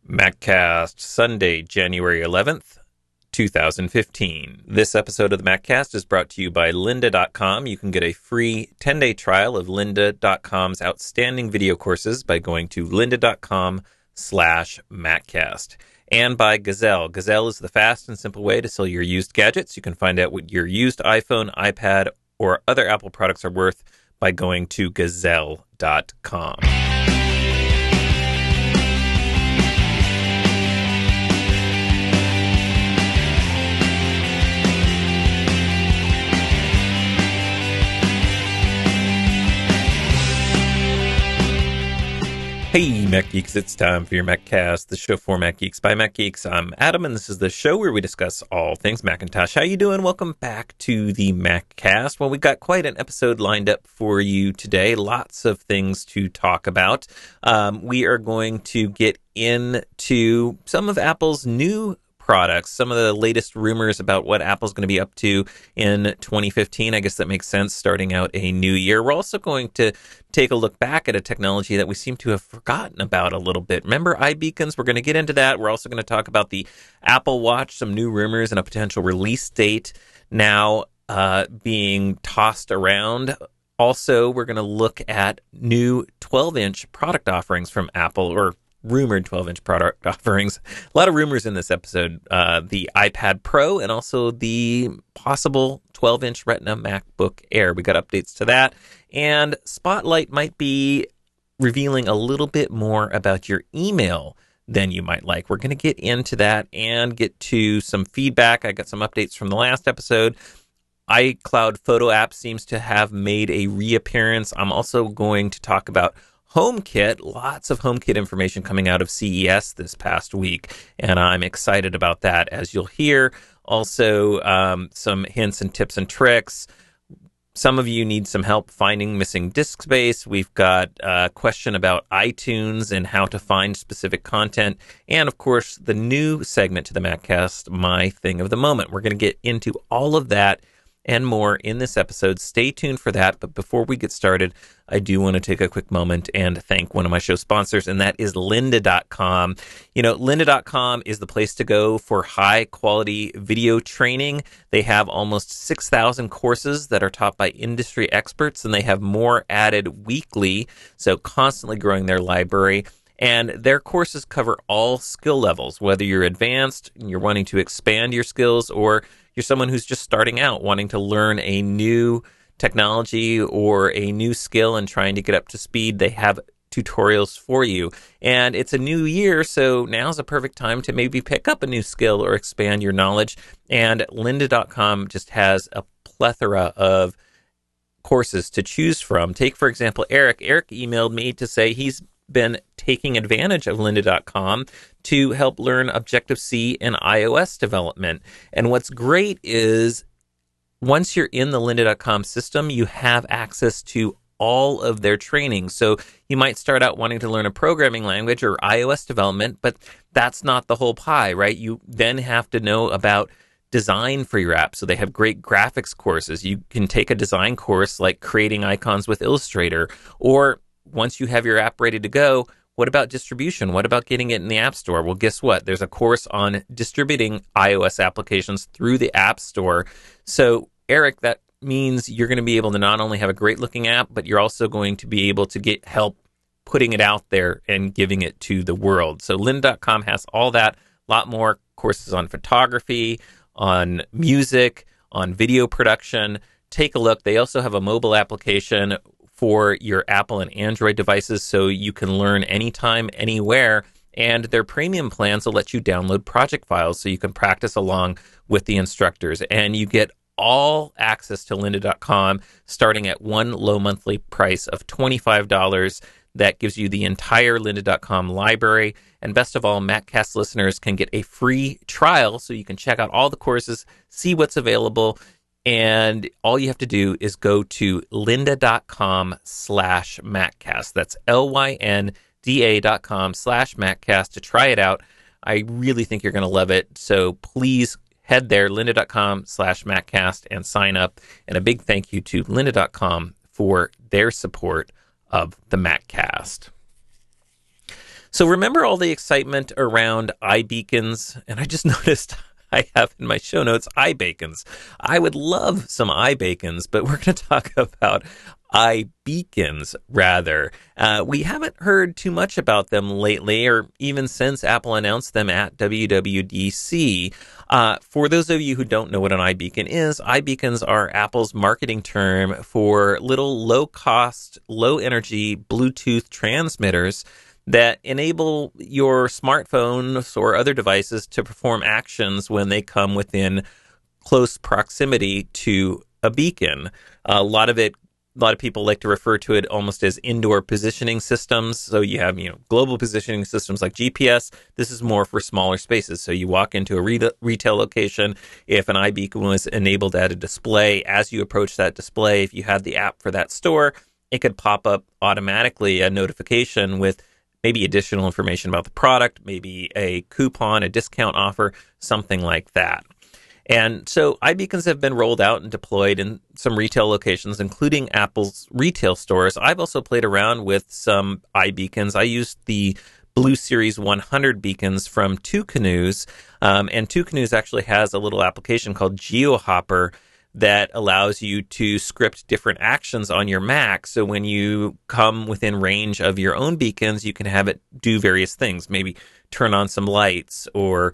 MacCast, Sunday, January 11th, 2015. This episode of the MacCast is brought to you by lynda.com. You can get a free 10-day trial of lynda.com's outstanding video courses by going to lynda.com/MacCast. And by Gazelle. Gazelle is the fast and simple way to sell your used gadgets. You can find out what your used iPhone, iPad, or other Apple products are worth by going to gazelle.com. Hey, Mac Geeks, it's time for your MacCast, the show for Mac Geeks by Mac Geeks. I'm Adam, and this is the show where we discuss all things Macintosh. How you doing? Welcome back to the MacCast. Well, we got quite an episode lined up for you today. Lots of things to talk about. We are going to get into some of Apple's new products, some of the latest rumors about what Apple's going to be up to in 2015. I guess that makes sense, starting out a new year. We're also going to take a look back at a technology that we seem to have forgotten about a little bit. Remember iBeacons? We're going to get into that. We're also going to talk about the Apple Watch, some new rumors and a potential release date now being tossed around. Also, we're going to look at new 12-inch product offerings from Apple, or rumored 12-inch product offerings. A lot of rumors in this episode. The iPad Pro and also the possible 12-inch Retina MacBook Air. We got updates to that. And Spotlight might be revealing a little bit more about your email than you might like. We're going to get into that and get to some feedback. I got some updates from the last episode. iCloud Photo app seems to have made a reappearance. I'm also going to talk about HomeKit, lots of HomeKit information coming out of CES this past week, and I'm excited about that, as you'll hear. Also, some hints and tips and tricks. Some of you need some help finding missing disk space. We've got a question about iTunes and how to find specific content. And, of course, the new segment to the MacCast, My Thing of the Moment. We're going to get into all of that and more in this episode. Stay tuned for that. But before we get started, I do want to take a quick moment and thank one of my show sponsors, and that is lynda.com. You know, lynda.com is the place to go for high quality video training. They have almost 6,000 courses that are taught by industry experts, and they have more added weekly, so constantly growing their library. And their courses cover all skill levels, whether you're advanced and you're wanting to expand your skills, or you're someone who's just starting out wanting to learn a new technology or a new skill and trying to get up to speed. They have tutorials for you. And it's a new year, so now's a perfect time to maybe pick up a new skill or expand your knowledge. And lynda.com just has a plethora of courses to choose from. Take, for example, Eric. Eric emailed me to say he's been taking advantage of lynda.com to help learn Objective-C and iOS development. And what's great is once you're in the lynda.com system, you have access to all of their training. So you might start out wanting to learn a programming language or iOS development, but that's not the whole pie, right? You then have to know about design for your app. So they have great graphics courses. You can take a design course like creating icons with Illustrator, or once you have your app ready to go, what about distribution? What about getting it in the App Store? Well, guess what? There's a course on distributing iOS applications through the App Store. So, Eric, that means you're going to be able to not only have a great-looking app, but you're also going to be able to get help putting it out there and giving it to the world. So, lynda.com has all that, a lot more courses on photography, on music, on video production. Take a look. They also have a mobile application for your Apple and Android devices, so you can learn anytime, anywhere. And their premium plans will let you download project files so you can practice along with the instructors. And you get all access to lynda.com starting at one low monthly price of $25. That gives you the entire lynda.com library. And best of all, MacCast listeners can get a free trial so you can check out all the courses, see what's available. And all you have to do is go to lynda.com/MacCast. That's lynda.com/MacCast to try it out. I really think you're going to love it. So please head there, lynda.com/MacCast, and sign up. And a big thank you to lynda.com for their support of the MacCast. So remember all the excitement around iBeacons? And I just noticed I have in my show notes iBacons. I would love some iBacons, but we're going to talk about iBeacons rather. We haven't heard too much about them lately, or even since Apple announced them at WWDC. For those of you who don't know what an iBeacon is, iBeacons are Apple's marketing term for little low-cost, low-energy Bluetooth transmitters that enable your smartphones or other devices to perform actions when they come within close proximity to a beacon. A lot of people like to refer to it almost as indoor positioning systems. So you have, global positioning systems like GPS. This is more for smaller spaces. So you walk into a retail location. If an iBeacon was enabled at a display, as you approach that display, if you had the app for that store, it could pop up automatically a notification with maybe additional information about the product, maybe a coupon, a discount offer, something like that. And so iBeacons have been rolled out and deployed in some retail locations, including Apple's retail stores. I've also played around with some iBeacons. I used the Blue Series 100 beacons from Two Canoes, and Two Canoes actually has a little application called GeoHopper that allows you to script different actions on your Mac. So when you come within range of your own beacons, you can have it do various things. Maybe turn on some lights or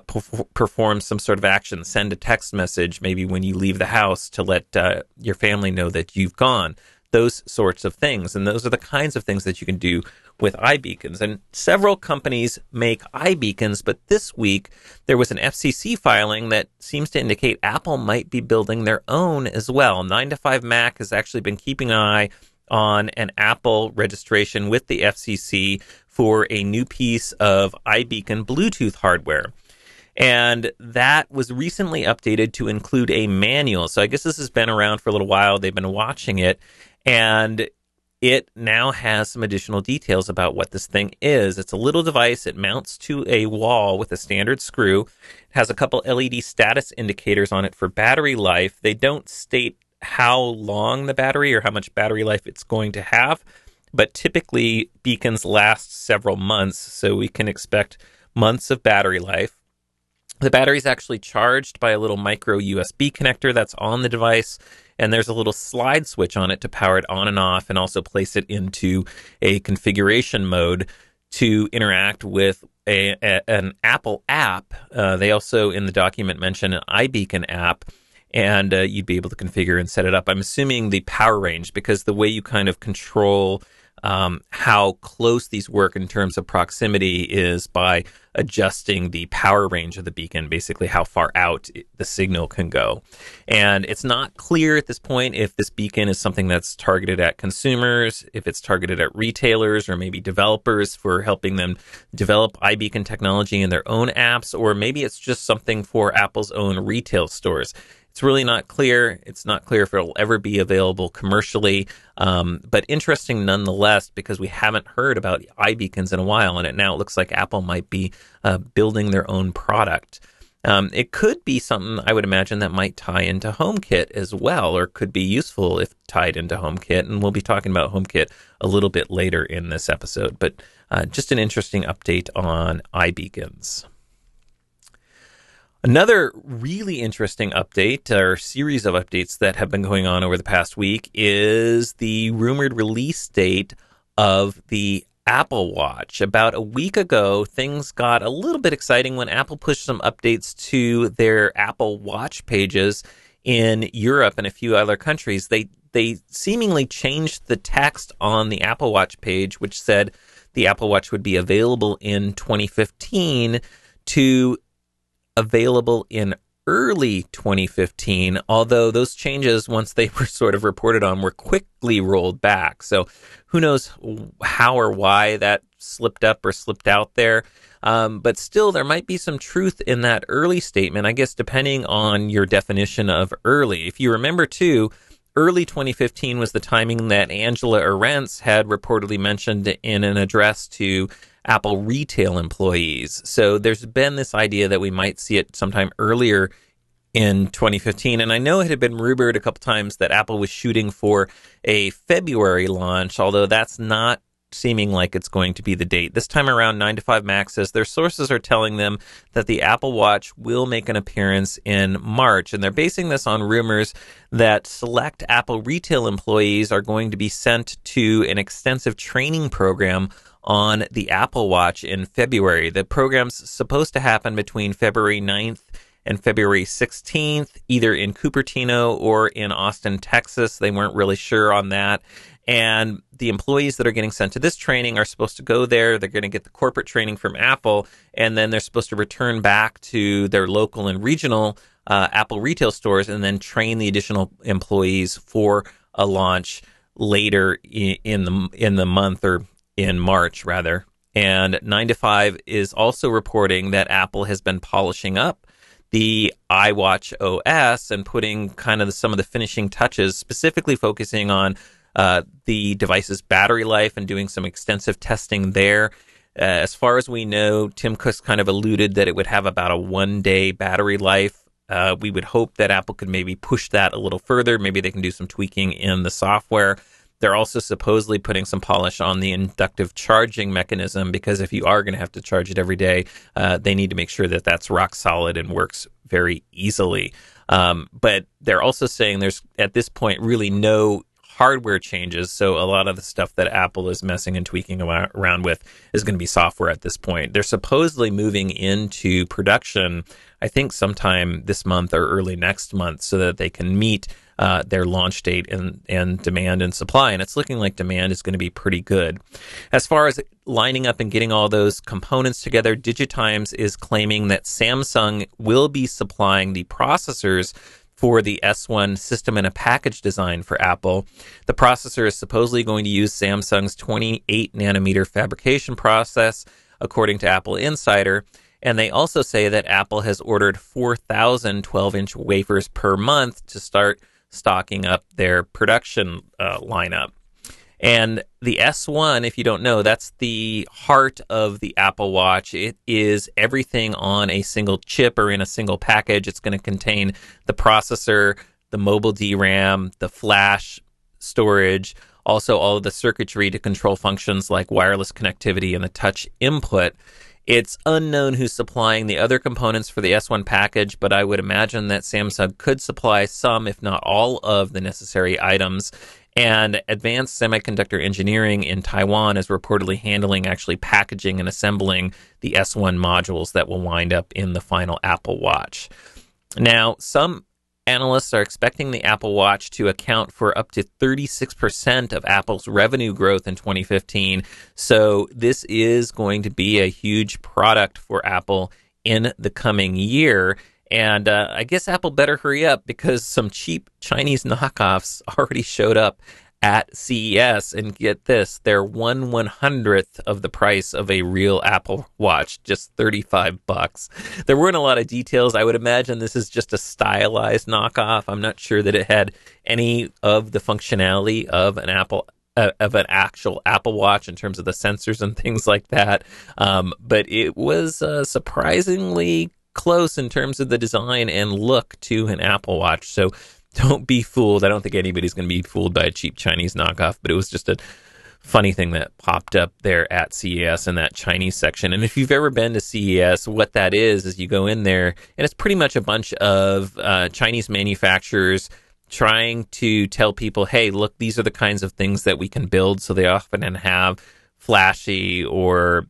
perform some sort of action, send a text message, maybe when you leave the house to let your family know that you've gone. Those sorts of things. And those are the kinds of things that you can do with iBeacons. And several companies make iBeacons, but this week there was an FCC filing that seems to indicate Apple might be building their own as well. 9to5Mac has actually been keeping an eye on an Apple registration with the FCC for a new piece of iBeacon Bluetooth hardware. And that was recently updated to include a manual. So I guess this has been around for a little while. They've been watching it. And it now has some additional details about what this thing is. It's a little device. It mounts to a wall with a standard screw. It has a couple LED status indicators on it for battery life. They don't state how long the battery or how much battery life it's going to have, but typically beacons last several months, so we can expect months of battery life. The battery is actually charged by a little micro USB connector that's on the device, and there's a little slide switch on it to power it on and off and also place it into a configuration mode to interact with an Apple app. They also, in the document, mention an iBeacon app, and you'd be able to configure and set it up. I'm assuming the power range, because the way you kind of control how close these work in terms of proximity is by adjusting the power range of the beacon, basically how far out the signal can go. And it's not clear at this point if this beacon is something that's targeted at consumers, if it's targeted at retailers or maybe developers for helping them develop iBeacon technology in their own apps, or maybe it's just something for Apple's own retail stores. It's really not clear. It's not clear if it'll ever be available commercially, but interesting nonetheless, because we haven't heard about iBeacons in a while, and it now looks like Apple might be building their own product. It could be something, I would imagine, that might tie into HomeKit as well, or could be useful if tied into HomeKit, and we'll be talking about HomeKit a little bit later in this episode, but just an interesting update on iBeacons. Another really interesting update, or series of updates that have been going on over the past week, is the rumored release date of the Apple Watch. About a week ago, things got a little bit exciting when Apple pushed some updates to their Apple Watch pages in Europe and a few other countries. They seemingly changed the text on the Apple Watch page, which said the Apple Watch would be available in 2015, to available in early 2015, although those changes, once they were sort of reported on, were quickly rolled back. So who knows how or why that slipped up or slipped out there. But still, there might be some truth in that early statement, I guess, depending on your definition of early. If you remember, too, early 2015 was the timing that Angela Arendts had reportedly mentioned in an address to Apple retail employees. So there's been this idea that we might see it sometime earlier in 2015. And I know it had been rumored a couple times that Apple was shooting for a February launch, although that's not seeming like it's going to be the date. This time around, 9 to 5 Mac says their sources are telling them that the Apple Watch will make an appearance in March, and they're basing this on rumors that select Apple retail employees are going to be sent to an extensive training program on the Apple Watch in February. The program's supposed to happen between February 9th and February 16th, either in Cupertino or in Austin, Texas. They weren't really sure on that. And the employees that are getting sent to this training are supposed to go there. They're going to get the corporate training from Apple, and then they're supposed to return back to their local and regional Apple retail stores and then train the additional employees for a launch later in the month, or in March, rather. And 9 to 5 is also reporting that Apple has been polishing up the iWatch OS and putting kind of some of the finishing touches, specifically focusing on the device's battery life and doing some extensive testing there. As far as we know, Tim Cook kind of alluded that it would have about a 1-day battery life. We would hope that Apple could maybe push that a little further. Maybe they can do some tweaking in the software. They're also supposedly putting some polish on the inductive charging mechanism, because if you are going to have to charge it every day, they need to make sure that that's rock solid and works very easily. But they're also saying there's, at this point, really no hardware changes. So a lot of the stuff that Apple is messing and tweaking around with is going to be software at this point. They're supposedly moving into production, I think sometime this month or early next month, so that they can meet their launch date and demand and supply. And it's looking like demand is going to be pretty good. As far as lining up and getting all those components together, DigiTimes is claiming that Samsung will be supplying the processors for the S1 system in a package design for Apple. The processor is supposedly going to use Samsung's 28 nanometer fabrication process, according to Apple Insider. And they also say that Apple has ordered 4,000 12-inch wafers per month to start stocking up their production lineup. And the S1, if you don't know, that's the heart of the Apple Watch. It is everything on a single chip or in a single package. It's going to contain the processor, the mobile DRAM, the flash storage, also all of the circuitry to control functions like wireless connectivity and the touch input. It's unknown who's supplying the other components for the S1 package, but I would imagine that Samsung could supply some, if not all, of the necessary items. And Advanced Semiconductor Engineering in Taiwan is reportedly handling actually packaging and assembling the S1 modules that will wind up in the final Apple Watch. Now, some analysts are expecting the Apple Watch to account for up to 36% of Apple's revenue growth in 2015. So this is going to be a huge product for Apple in the coming year. And I guess Apple better hurry up, because some cheap Chinese knockoffs already showed up at CES. And get this, they're 1/100th of the price of a real Apple Watch, just $35. There weren't a lot of details. I would imagine this is just a stylized knockoff. I'm not sure that it had any of the functionality of an actual Apple Watch in terms of the sensors and things like that. But it was surprisingly close in terms of the design and look to an Apple Watch. So don't be fooled. I don't think anybody's going to be fooled by a cheap Chinese knockoff, but it was just a funny thing that popped up there at CES in that Chinese section. And if you've ever been to CES, what that is you go in there and it's pretty much a bunch of Chinese manufacturers trying to tell people, hey, look, these are the kinds of things that we can build. So they often have flashy or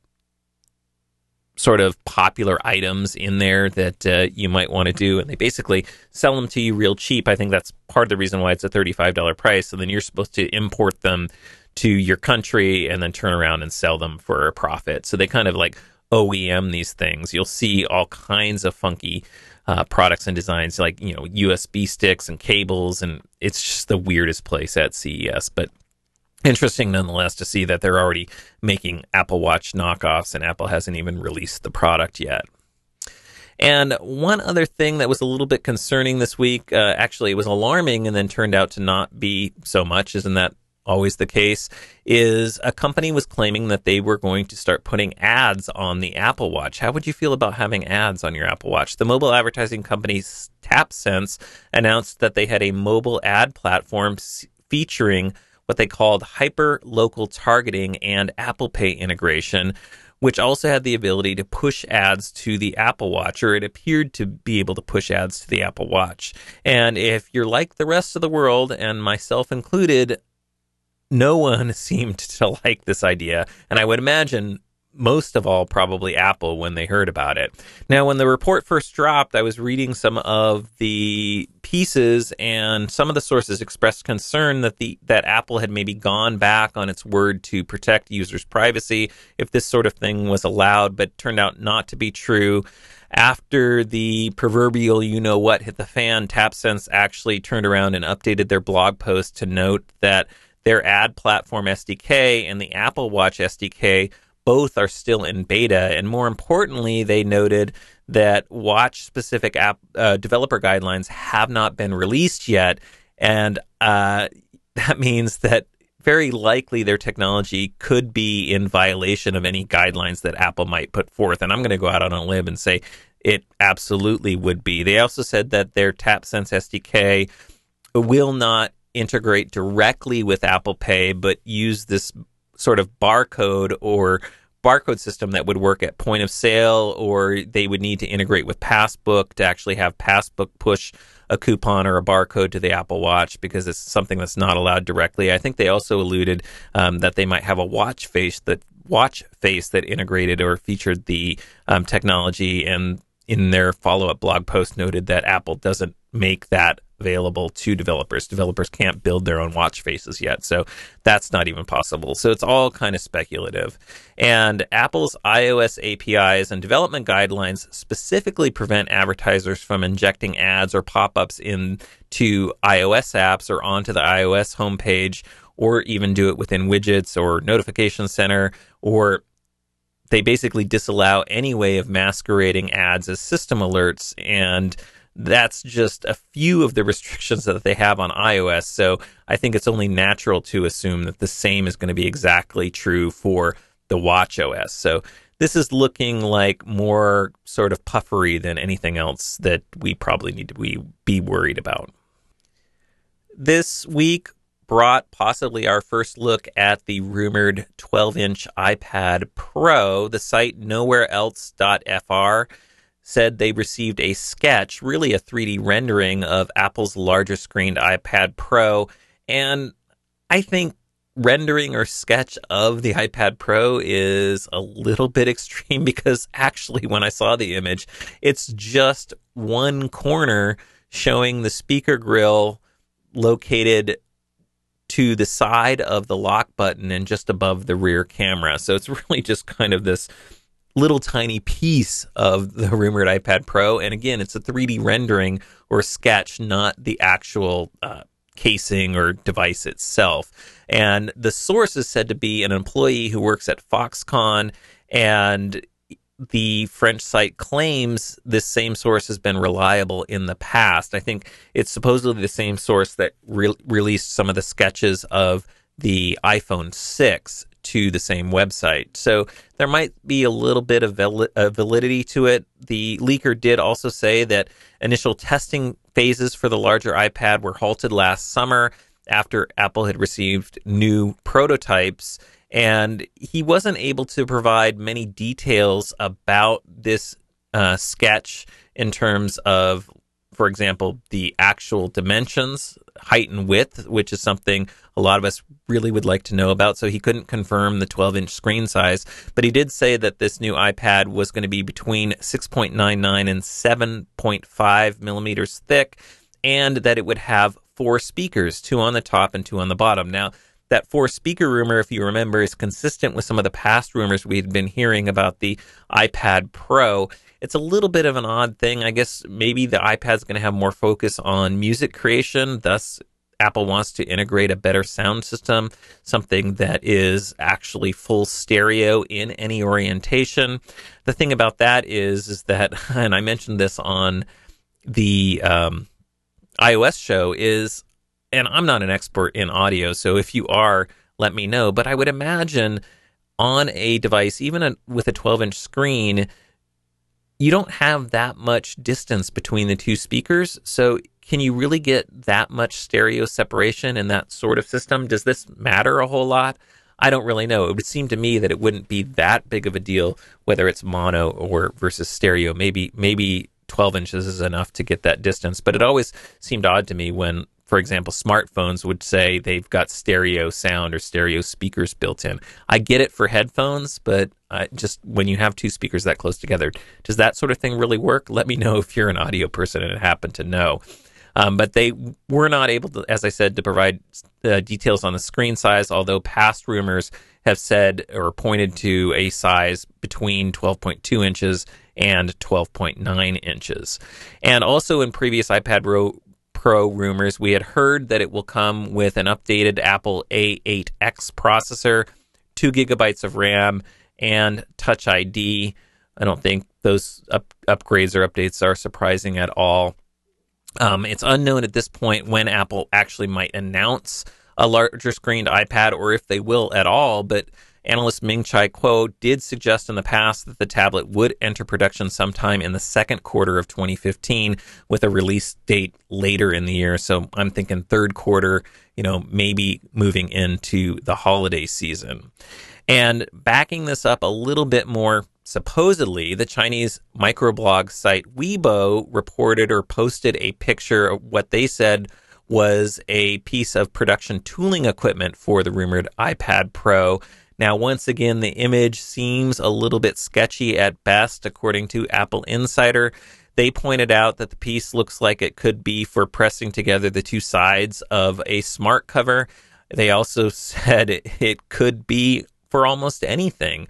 sort of popular items in there that you might want to do, and they basically sell them to you real cheap. I think that's part of the reason why it's a $35 price, and then you're supposed to import them to your country and then turn around and sell them for a profit. So they kind of like OEM these things. You'll see all kinds of funky products and designs, like, you know, USB sticks and cables, and it's just the weirdest place at CES. But interesting nonetheless to see that they're already making Apple Watch knockoffs, and Apple hasn't even released the product yet. And one other thing that was a little bit concerning this week, actually it was alarming and then turned out to not be so much, isn't that always the case, is a company was claiming that they were going to start putting ads on the Apple Watch. How would you feel about having ads on your Apple Watch? The mobile advertising company TapSense announced that they had a mobile ad platform featuring what they called hyper-local targeting and Apple Pay integration, which also had the ability to push ads to the Apple Watch, or it appeared to be able to push ads to the Apple Watch. And if you're like the rest of the world, and myself included, no one seemed to like this idea. And I would imagine most of all, probably Apple, when they heard about it. Now, when the report first dropped, I was reading some of the pieces, and some of the sources expressed concern that Apple had maybe gone back on its word to protect users' privacy if this sort of thing was allowed, but turned out not to be true. After the proverbial you-know-what hit the fan, TapSense actually turned around and updated their blog post to note that their ad platform SDK and the Apple Watch SDK both are still in beta, and more importantly, they noted that watch-specific app developer guidelines have not been released yet, and that means that very likely their technology could be in violation of any guidelines that Apple might put forth. And I'm going to go out on a limb and say it absolutely would be. They also said that their TapSense SDK will not integrate directly with Apple Pay, but use this sort of barcode system that would work at point of sale, or they would need to integrate with Passbook to actually have Passbook push a coupon or a barcode to the Apple Watch, because it's something that's not allowed directly. I think they also alluded that they might have a watch face that integrated or featured the technology, and in their follow-up blog post noted that Apple doesn't make that available to developers. Developers can't build their own watch faces yet, so that's not even possible. So it's all kind of speculative. And Apple's iOS APIs and development guidelines specifically prevent advertisers from injecting ads or pop-ups into iOS apps or onto the iOS homepage, or even do it within widgets or notification center, or they basically disallow any way of masquerading ads as system alerts, and that's just a few of the restrictions that they have on iOS. So I think it's only natural to assume that the same is going to be exactly true for the watchOS. So this is looking like more sort of puffery than anything else that we probably need to be worried about. This week brought possibly our first look at the rumored 12-inch iPad Pro. The site nowhereelse.fr said they received a sketch, really a 3D rendering of Apple's larger screened iPad Pro. And I think rendering or sketch of the iPad Pro is a little bit extreme, because actually when I saw the image, it's just one corner showing the speaker grill located to the side of the lock button and just above the rear camera. So it's really just kind of this little tiny piece of the rumored iPad Pro. And again, it's a 3D rendering or sketch, not the actual casing or device itself. And the source is said to be an employee who works at Foxconn, and the French site claims this same source has been reliable in the past. I think it's supposedly the same source that released some of the sketches of the iPhone 6 to the same website. So there might be a little bit of validity to it. The leaker did also say that initial testing phases for the larger iPad were halted last summer after Apple had received new prototypes, and he wasn't able to provide many details about this sketch in terms of, for example, the actual dimensions, height and width, which is something a lot of us really would like to know about. So he couldn't confirm the 12-inch screen size, but he did say that this new iPad was going to be between 6.99 and 7.5 millimeters thick, and that it would have 4 speakers, 2 on the top and 2 on the bottom. Now, that 4-speaker rumor, if you remember, is consistent with some of the past rumors we'd been hearing about the iPad Pro. It's a little bit of an odd thing. I guess maybe the iPad's going to have more focus on music creation. Thus, Apple wants to integrate a better sound system, something that is actually full stereo in any orientation. The thing about that is that, and I mentioned this on the iOS show, is, and I'm not an expert in audio, so if you are, let me know, but I would imagine on a device, even with a 12-inch screen, you don't have that much distance between the two speakers. So can you really get that much stereo separation in that sort of system? Does this matter a whole lot? I don't really know. It would seem to me that it wouldn't be that big of a deal whether it's mono or versus stereo. Maybe 12 inches is enough to get that distance, but it always seemed odd to me when, for example, smartphones would say they've got stereo sound or stereo speakers built in. I get it for headphones, but just when you have two speakers that close together, does that sort of thing really work? Let me know if you're an audio person and happen to know. But they were not able to, as I said, to provide details on the screen size, although past rumors have said or pointed to a size between 12.2 inches and 12.9 inches. And also in previous iPad Pro rumors, we had heard that it will come with an updated Apple A8X processor, 2 gigabytes of RAM, and Touch ID. I don't think those upgrades or updates are surprising at all. It's unknown at this point when Apple actually might announce a larger screened iPad or if they will at all, but analyst Ming-Chi Kuo did suggest in the past that the tablet would enter production sometime in the second quarter of 2015 with a release date later in the year. So I'm thinking third quarter, maybe moving into the holiday season. And backing this up a little bit more, supposedly, the Chinese microblog site Weibo reported or posted a picture of what they said was a piece of production tooling equipment for the rumored iPad Pro. Now, once again, the image seems a little bit sketchy at best, according to Apple Insider. They pointed out that the piece looks like it could be for pressing together the two sides of a smart cover. They also said it could be for almost anything.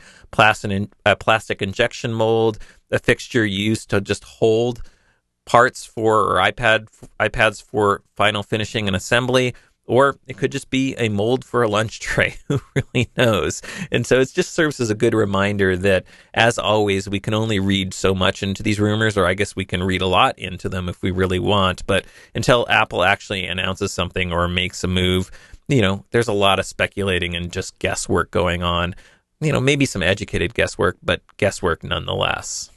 Plastic injection mold, a fixture used to just hold parts for or iPads for final finishing and assembly, or it could just be a mold for a lunch tray. Who really knows? And so it just serves as a good reminder that, as always, we can only read so much into these rumors, or I guess we can read a lot into them if we really want. But until Apple actually announces something or makes a move, there's a lot of speculating and just guesswork going on. Maybe some educated guesswork, but guesswork nonetheless.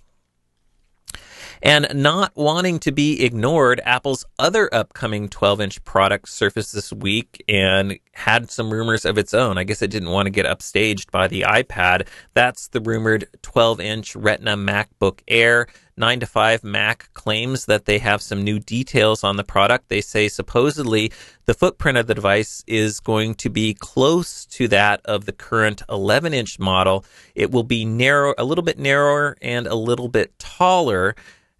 And not wanting to be ignored, Apple's other upcoming 12-inch product surfaced this week and had some rumors of its own. I guess it didn't want to get upstaged by the iPad. That's the rumored 12-inch Retina MacBook Air. 9to5Mac claims that they have some new details on the product. They say supposedly the footprint of the device is going to be close to that of the current 11-inch model. It will be a little bit narrower and a little bit taller.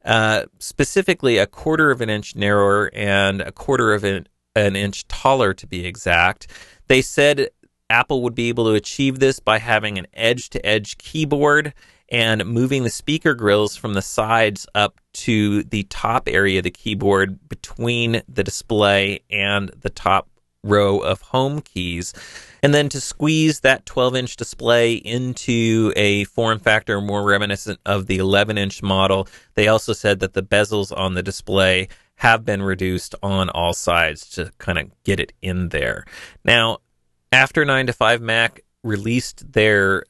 Specifically a quarter of an inch narrower and a quarter of an inch taller, to be exact. They said Apple would be able to achieve this by having an edge-to-edge keyboard and moving the speaker grills from the sides up to the top area of the keyboard between the display and the top row of home keys. And then to squeeze that 12-inch display into a form factor more reminiscent of the 11-inch model, they also said that the bezels on the display have been reduced on all sides to kind of get it in there. Now, after 9to5Mac released their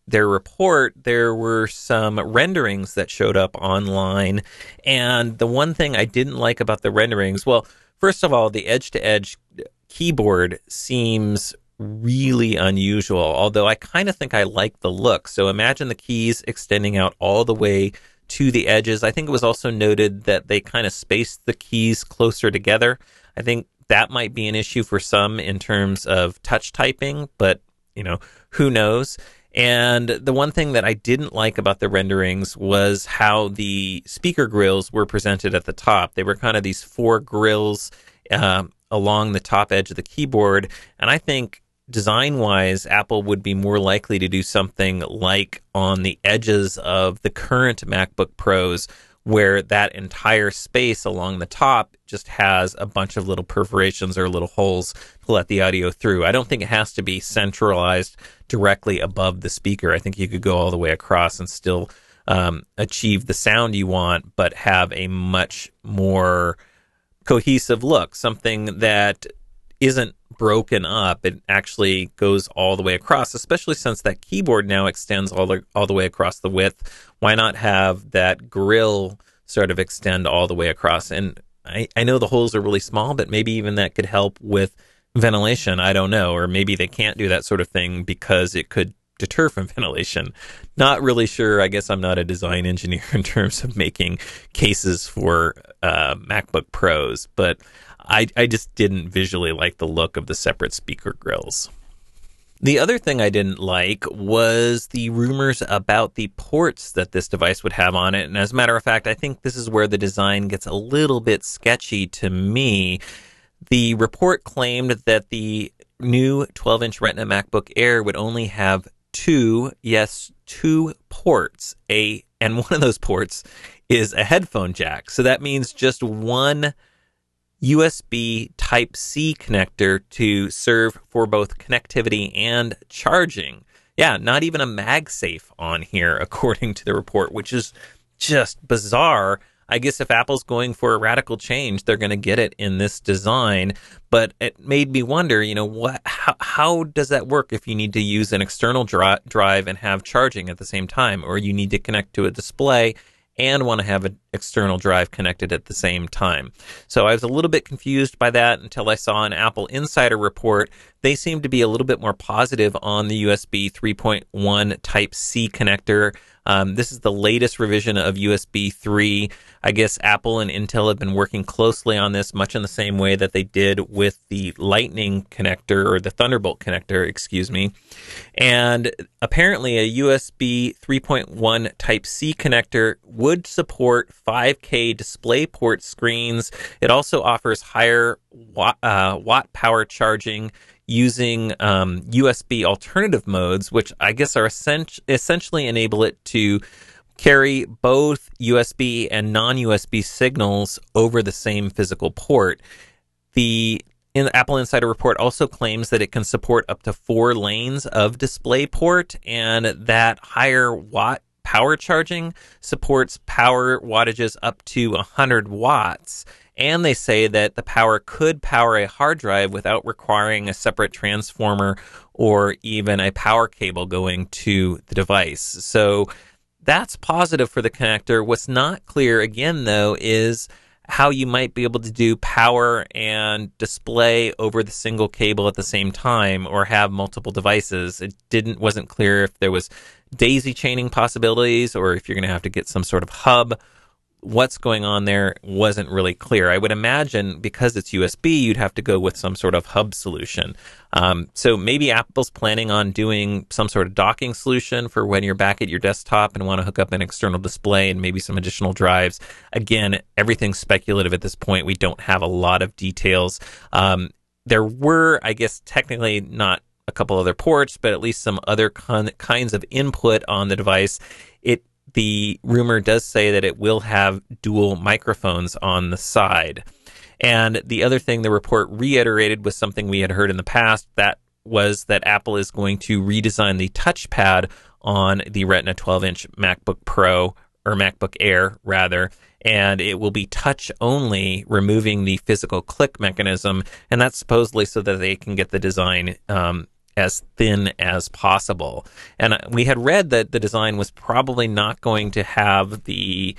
report, there were some renderings that showed up online. And the one thing I didn't like about the renderings, well, first of all, the edge-to-edge keyboard seems really unusual, although I kind of think I like the look. So imagine the keys extending out all the way to the edges. I think it was also noted that they kind of spaced the keys closer together. I think that might be an issue for some in terms of touch typing, but, who knows? And the one thing that I didn't like about the renderings was how the speaker grills were presented at the top. They were kind of these four grills along the top edge of the keyboard. And I think design-wise, Apple would be more likely to do something like on the edges of the current MacBook Pros, where that entire space along the top just has a bunch of little perforations or little holes to let the audio through. I don't think it has to be centralized directly above the speaker. I think you could go all the way across and still achieve the sound you want, but have a much more cohesive look, something that isn't broken up. It actually goes all the way across, especially since that keyboard now extends all the way across the width. Why not have that grill sort of extend all the way across? And I know the holes are really small, but maybe even that could help with ventilation. I don't know. Or maybe they can't do that sort of thing because it could deter from ventilation. Not really sure. I guess I'm not a design engineer in terms of making cases for MacBook Pros, but I just didn't visually like the look of the separate speaker grills. The other thing I didn't like was the rumors about the ports that this device would have on it. And as a matter of fact, I think this is where the design gets a little bit sketchy to me. The report claimed that the new 12-inch Retina MacBook Air would only have two ports. And one of those ports is a headphone jack. So that means just one USB Type-C connector to serve for both connectivity and charging. Yeah, not even a MagSafe on here, according to the report, which is just bizarre. I guess if Apple's going for a radical change, they're going to get it in this design. But it made me wonder, how does that work if you need to use an external drive and have charging at the same time, or you need to connect to a display and want to have an external drive connected at the same time. So I was a little bit confused by that until I saw an Apple Insider report. They seemed to be a little bit more positive on the USB 3.1 Type-C connector. This is the latest revision of USB 3. I guess Apple and Intel have been working closely on this, much in the same way that they did with the Lightning connector, or the Thunderbolt connector, excuse me. And apparently a USB 3.1 Type-C connector would support 5K DisplayPort screens. It also offers higher watt power charging using USB alternative modes, which I guess are essentially enable it to carry both USB and non-USB signals over the same physical port. The Apple Insider report also claims that it can support up to 4 lanes of DisplayPort, and that higher watt power charging supports power wattages up to 100 watts. And they say that the power could power a hard drive without requiring a separate transformer or even a power cable going to the device. So that's positive for the connector. What's not clear, again, though, is how you might be able to do power and display over the single cable at the same time, or have multiple devices. It wasn't clear if there was daisy chaining possibilities, or if you're going to have to get some sort of hub. What's going on there wasn't really clear. I would imagine because it's USB, you'd have to go with some sort of hub solution. So maybe Apple's planning on doing some sort of docking solution for when you're back at your desktop and want to hook up an external display and maybe some additional drives. Again, everything's speculative at this point. We don't have a lot of details. There were, I guess, technically not a couple other ports, but at least some other kinds of input on the device. The rumor does say that it will have dual microphones on the side. And the other thing the report reiterated was something we had heard in the past, that was that Apple is going to redesign the touchpad on the Retina 12-inch MacBook Pro, or MacBook Air, rather, and it will be touch only, removing the physical click mechanism, and that's supposedly so that they can get the design as thin as possible. And we had read that the design was probably not going to have the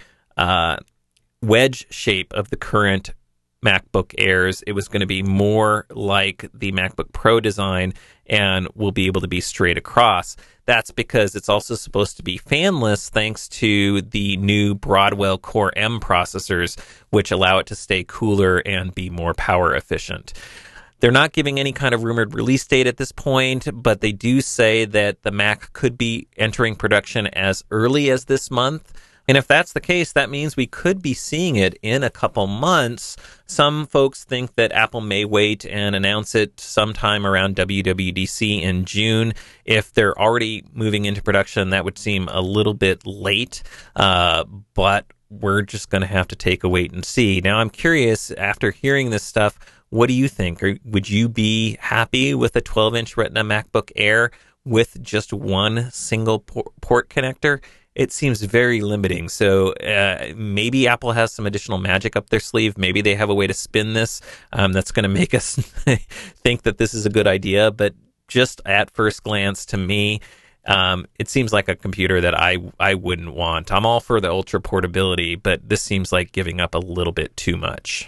wedge shape of the current MacBook Airs. It was going to be more like the MacBook Pro design and will be able to be straight across. That's because it's also supposed to be fanless thanks to the new Broadwell Core M processors, which allow it to stay cooler and be more power efficient. They're not giving any kind of rumored release date at this point, but they do say that the Mac could be entering production as early as this month. And if that's the case, that means we could be seeing it in a couple months. Some folks think that Apple may wait and announce it sometime around WWDC in June. If they're already moving into production, that would seem a little bit late, but we're just going to have to take a wait and see. Now, I'm curious, after hearing this stuff, what do you think? Would you be happy with a 12-inch Retina MacBook Air with just one single port connector? It seems very limiting. So maybe Apple has some additional magic up their sleeve. Maybe they have a way to spin this that's going to make us think that this is a good idea. But just at first glance, to me, It seems like a computer that I wouldn't want. I'm all for the ultra portability, but this seems like giving up a little bit too much.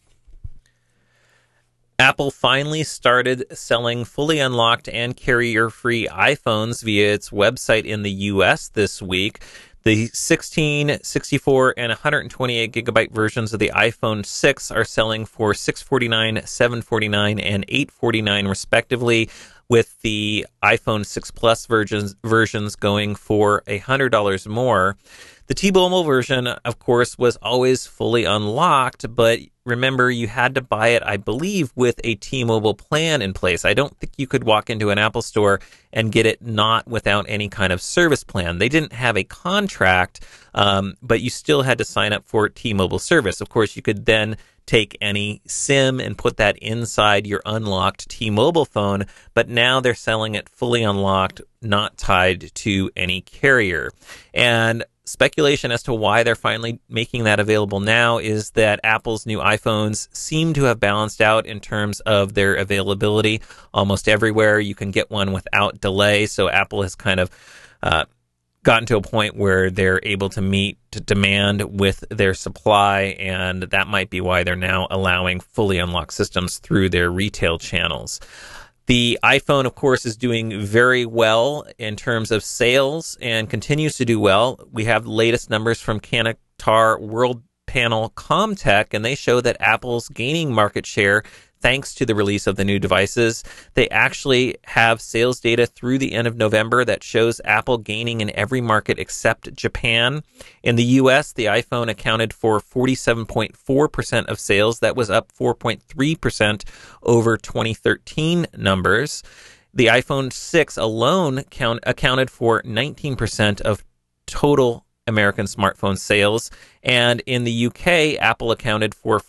Apple finally started selling fully unlocked and carrier-free iPhones via its website in the US this week. The 16, 64, and 128 gigabyte versions of the iPhone 6 are selling for $649, $749, and $849 respectively, with the iPhone 6 Plus versions going for $100 more. The T-Mobile version, of course, was always fully unlocked, but remember, you had to buy it, I believe, with a T-Mobile plan in place. I don't think you could walk into an Apple store and get it not without any kind of service plan. They didn't have a contract, but you still had to sign up for T-Mobile service. Of course, you could then take any SIM and put that inside your unlocked T-Mobile phone, but now they're selling it fully unlocked, not tied to any carrier. And speculation as to why they're finally making that available now is that Apple's new iPhones seem to have balanced out in terms of their availability. Almost everywhere you can get one without delay, so Apple has kind of gotten to a point where they're able to meet demand with their supply, and that might be why they're now allowing fully unlocked systems through their retail channels. The iPhone, of course, is doing very well in terms of sales and continues to do well. We have the latest numbers from Kantar World Panel Comtech, and they show that Apple's gaining market share thanks to the release of the new devices. They actually have sales data through the end of November that shows Apple gaining in every market except Japan. In the US, the iPhone accounted for 47.4% of sales. That was up 4.3% over 2013 numbers. The iPhone 6 alone accounted for 19% of total American smartphone sales. And in the UK, Apple accounted for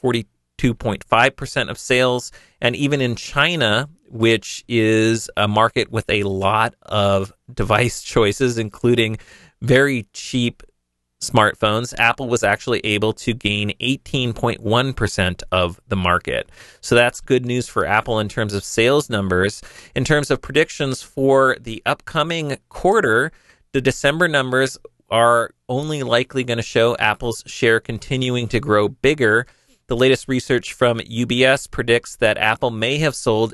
42.5% of sales. And even in China, which is a market with a lot of device choices, including very cheap smartphones, Apple was actually able to gain 18.1% of the market. So that's good news for Apple in terms of sales numbers. In terms of predictions for the upcoming quarter, the December numbers are only likely going to show Apple's share continuing to grow bigger. The latest research from UBS predicts that Apple may have sold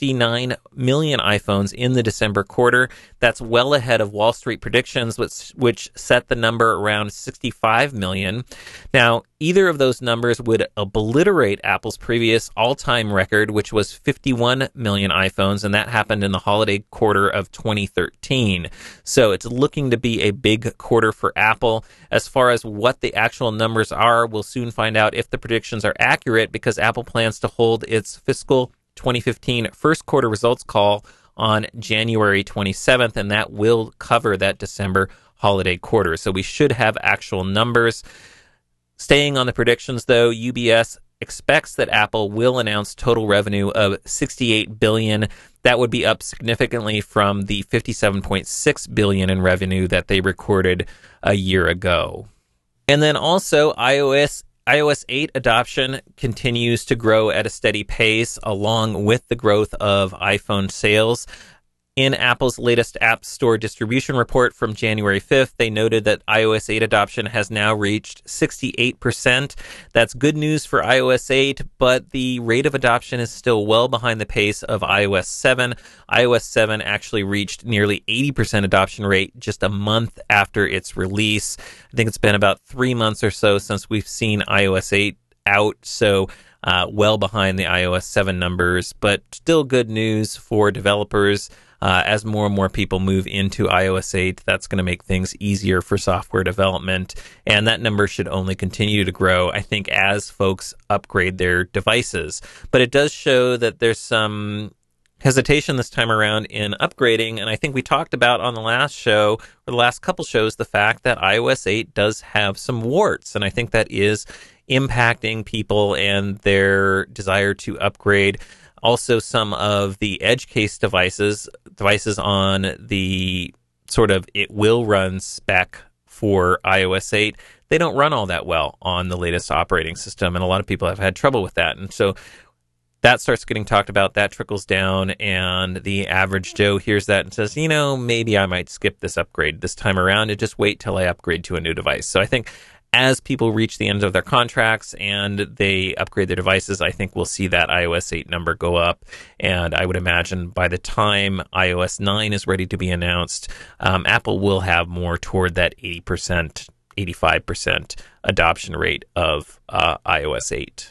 69 million iPhones in the December quarter. That's well ahead of Wall Street predictions, which set the number around 65 million. Now, either of those numbers would obliterate Apple's previous all-time record, which was 51 million iPhones, and that happened in the holiday quarter of 2013. So it's looking to be a big quarter for Apple. As far as what the actual numbers are, we'll soon find out if the predictions are accurate, because Apple plans to hold its fiscal 2015 first quarter results call on January 27th, and that will cover that December holiday quarter. So we should have actual numbers. Staying on the predictions, though, UBS expects that Apple will announce total revenue of $68 billion. That would be up significantly from the $57.6 billion in revenue that they recorded a year ago. And then also iOS 8 adoption continues to grow at a steady pace along with the growth of iPhone sales. In Apple's latest App Store distribution report from January 5th, they noted that iOS 8 adoption has now reached 68%. That's good news for iOS 8, but the rate of adoption is still well behind the pace of iOS 7. iOS 7 actually reached nearly 80% adoption rate just a month after its release. I think it's been about 3 months or so since we've seen iOS 8 out, so well behind the iOS 7 numbers, but still good news for developers. As more and more people move into iOS 8, that's going to make things easier for software development, and that number should only continue to grow, I think, as folks upgrade their devices. But it does show that there's some hesitation this time around in upgrading, and I think we talked about on the last show, or the last couple shows, the fact that iOS 8 does have some warts, and I think that is impacting people and their desire to upgrade. Also, some of the edge case devices on the sort of it will run spec for iOS 8, they don't run all that well on the latest operating system, and a lot of people have had trouble with that. And so that starts getting talked about, that trickles down, and the average Joe hears that and says, maybe I might skip this upgrade this time around and just wait till I upgrade to a new device. So I think as people reach the end of their contracts and they upgrade their devices, I think we'll see that iOS 8 number go up. And I would imagine by the time iOS 9 is ready to be announced, Apple will have more toward that 80%, 85% adoption rate of iOS 8.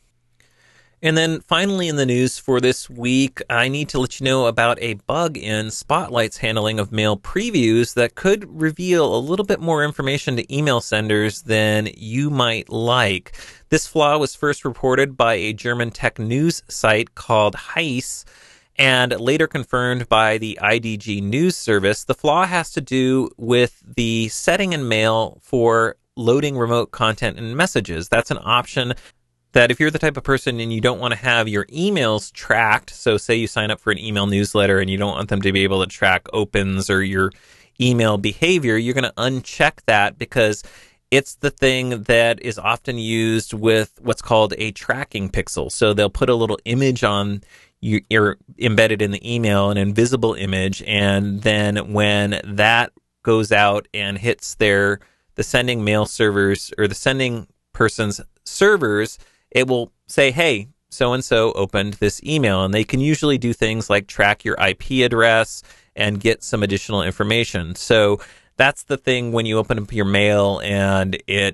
And then finally in the news for this week, I need to let you know about a bug in Spotlight's handling of mail previews that could reveal a little bit more information to email senders than you might like. This flaw was first reported by a German tech news site called Heiss, and later confirmed by the IDG news service. The flaw has to do with the setting in Mail for loading remote content and messages. That's an option that if you're the type of person and you don't want to have your emails tracked, so say you sign up for an email newsletter and you don't want them to be able to track opens or your email behavior, you're going to uncheck that because it's the thing that is often used with what's called a tracking pixel. So they'll put a little image on you're embedded in the email, an invisible image, and then when that goes out and hits the sending mail servers or the sending person's servers, it will say, hey, so-and-so opened this email. And they can usually do things like track your IP address and get some additional information. So that's the thing when you open up your mail and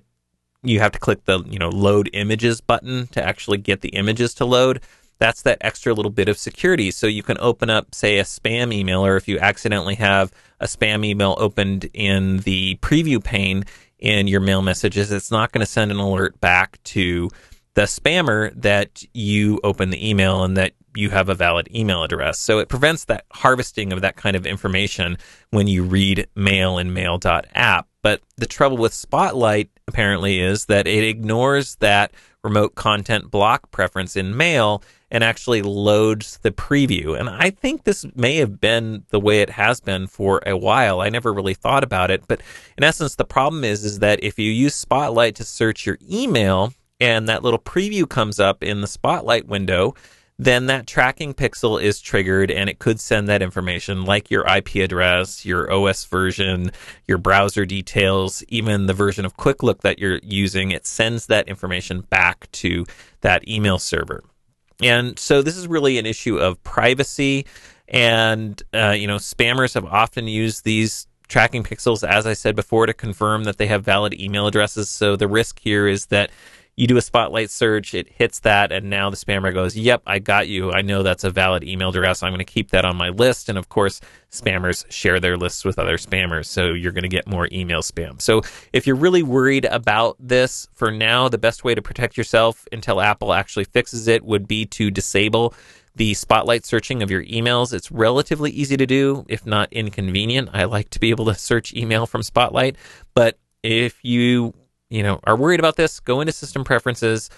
you have to click the load images button to actually get the images to load. That's that extra little bit of security. So you can open up, say, a spam email, or if you accidentally have a spam email opened in the preview pane in your mail messages, it's not going to send an alert back to the spammer that you open the email and that you have a valid email address. So it prevents that harvesting of that kind of information when you read mail in mail.app. But the trouble with Spotlight apparently is that it ignores that remote content block preference in Mail and actually loads the preview. And I think this may have been the way it has been for a while. I never really thought about it. But in essence, the problem is that if you use Spotlight to search your email and that little preview comes up in the Spotlight window, then that tracking pixel is triggered and it could send that information like your IP address, your OS version, your browser details, even the version of Quick Look that you're using. It sends that information back to that email server. And so this is really an issue of privacy. And, spammers have often used these tracking pixels, as I said before, to confirm that they have valid email addresses. So the risk here is that you do a Spotlight search, it hits that, and now the spammer goes, yep, I got you. I know that's a valid email address. I'm going to keep that on my list. And of course, spammers share their lists with other spammers, so you're going to get more email spam. So if you're really worried about this, for now, the best way to protect yourself until Apple actually fixes it would be to disable the Spotlight searching of your emails. It's relatively easy to do, if not inconvenient. I like to be able to search email from Spotlight, but if you are worried about this, go into System Preferences,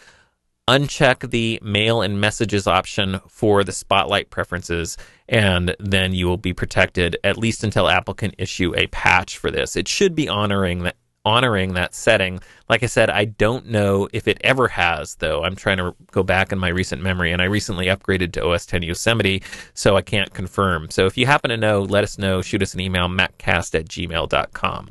uncheck the Mail and Messages option for the Spotlight preferences, and then you will be protected at least until Apple can issue a patch for this. It should be honoring that setting. Like I said, I don't know if it ever has, though. I'm trying to go back in my recent memory, and I recently upgraded to OS X Yosemite, so I can't confirm. So if you happen to know, let us know. Shoot us an email, maccast@gmail.com.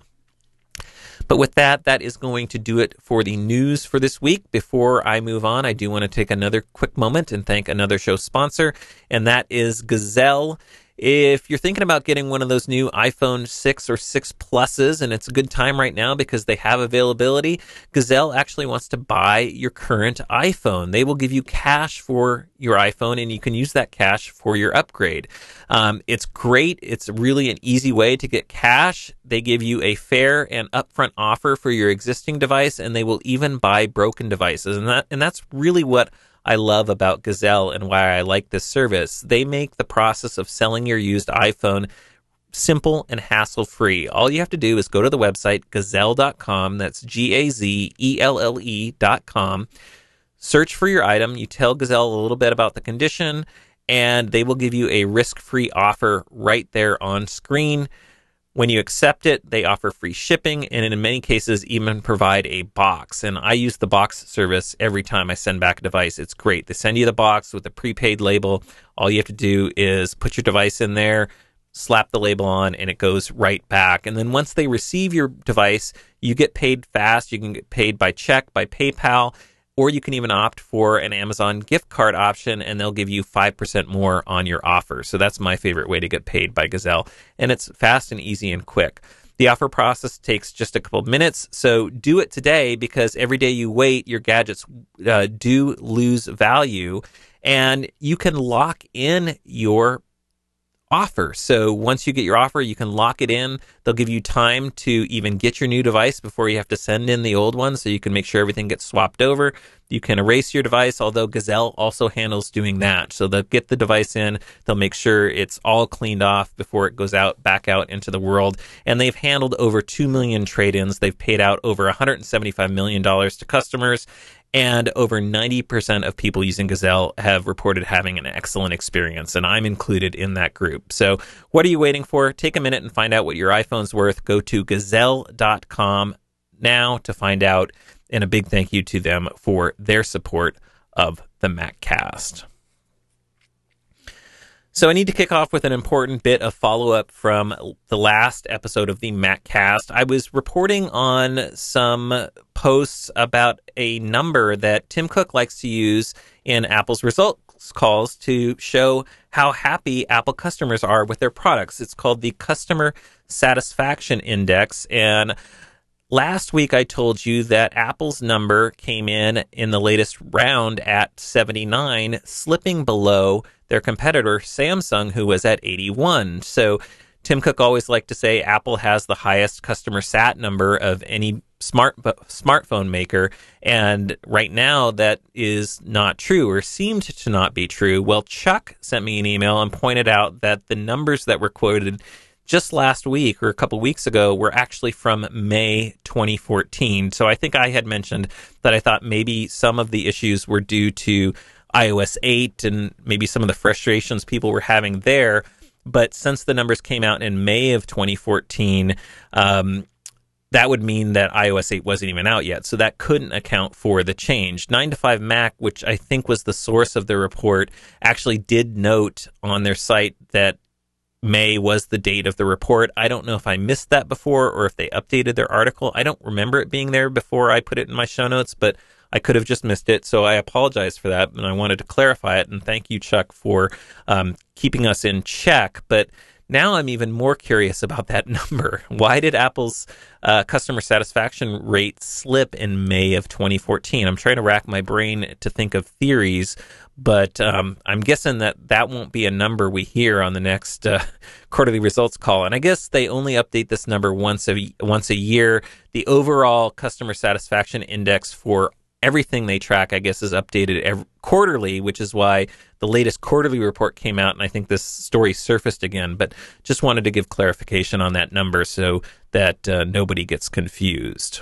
But with that is going to do it for the news for this week. Before I move on, I do want to take another quick moment and thank another show sponsor, and that is Gazelle. If you're thinking about getting one of those new iPhone 6 or 6 Pluses, and it's a good time right now because they have availability, Gazelle actually wants to buy your current iPhone. They will give you cash for your iPhone, and you can use that cash for your upgrade. It's great. It's really an easy way to get cash. They give you a fair and upfront offer for your existing device, and they will even buy broken devices. And that's really what I love about Gazelle and why I like this service. They make the process of selling your used iPhone simple and hassle-free. All you have to do is go to the website, gazelle.com. That's GAZELLE.com. Search for your item. You tell Gazelle a little bit about the condition, and they will give you a risk-free offer right there on screen. When you accept it, they offer free shipping and in many cases even provide a box. And I use the box service every time I send back a device. It's great. They send you the box with a prepaid label. All you have to do is put your device in there, slap the label on, and it goes right back. And then once they receive your device, you get paid fast. You can get paid by check, by PayPal, or you can even opt for an Amazon gift card option, and they'll give you 5% more on your offer. So that's my favorite way to get paid by Gazelle. And it's fast and easy and quick. The offer process takes just a couple of minutes, so do it today because every day you wait, your gadgets do lose value, and you can lock in your offer. So once you get your offer, you can lock it in. They'll give you time to even get your new device before you have to send in the old one, so you can make sure everything gets swapped over. You can erase your device, although Gazelle also handles doing that. So they'll get the device in, they'll make sure it's all cleaned off before it goes back out into the world. And they've handled over 2 million trade-ins. They've paid out over $175 million to customers. And over 90% of people using Gazelle have reported having an excellent experience, and I'm included in that group. So what are you waiting for? Take a minute and find out what your iPhone's worth. Go to Gazelle.com now to find out, and a big thank you to them for their support of the MacCast. So I need to kick off with an important bit of follow-up from the last episode of the MacCast. I was reporting on some posts about a number that Tim Cook likes to use in Apple's results calls to show how happy Apple customers are with their products. It's called the Customer Satisfaction Index, and last week I told you that Apple's number came in the latest round at 79, slipping below their competitor Samsung, who was at 81. So Tim Cook always liked to say Apple has the highest customer sat number of any smartphone maker, and right now that is not true, or seemed to not be true. Well, Chuck sent me an email and pointed out that the numbers that were quoted just last week or a couple weeks ago were actually from May 2014. So I think I had mentioned that I thought maybe some of the issues were due to iOS 8 and maybe some of the frustrations people were having there. But since the numbers came out in May of 2014, that would mean that iOS 8 wasn't even out yet. So that couldn't account for the change. 9to5Mac, which I think was the source of the report, actually did note on their site that May was the date of the report. I don't know if I missed that before or if they updated their article. I don't remember it being there before I put it in my show notes, but I could have just missed it. So I apologize for that, and I wanted to clarify it. And thank you, Chuck, for keeping us in check. But now I'm even more curious about that number. Why did Apple's customer satisfaction rate slip in May of 2014? I'm trying to rack my brain to think of theories, but I'm guessing that won't be a number we hear on the next quarterly results call. And I guess they only update this number once a year. The overall customer satisfaction index for everything they track, I guess, is updated quarterly, which is why the latest quarterly report came out, and I think this story surfaced again. But just wanted to give clarification on that number so that nobody gets confused.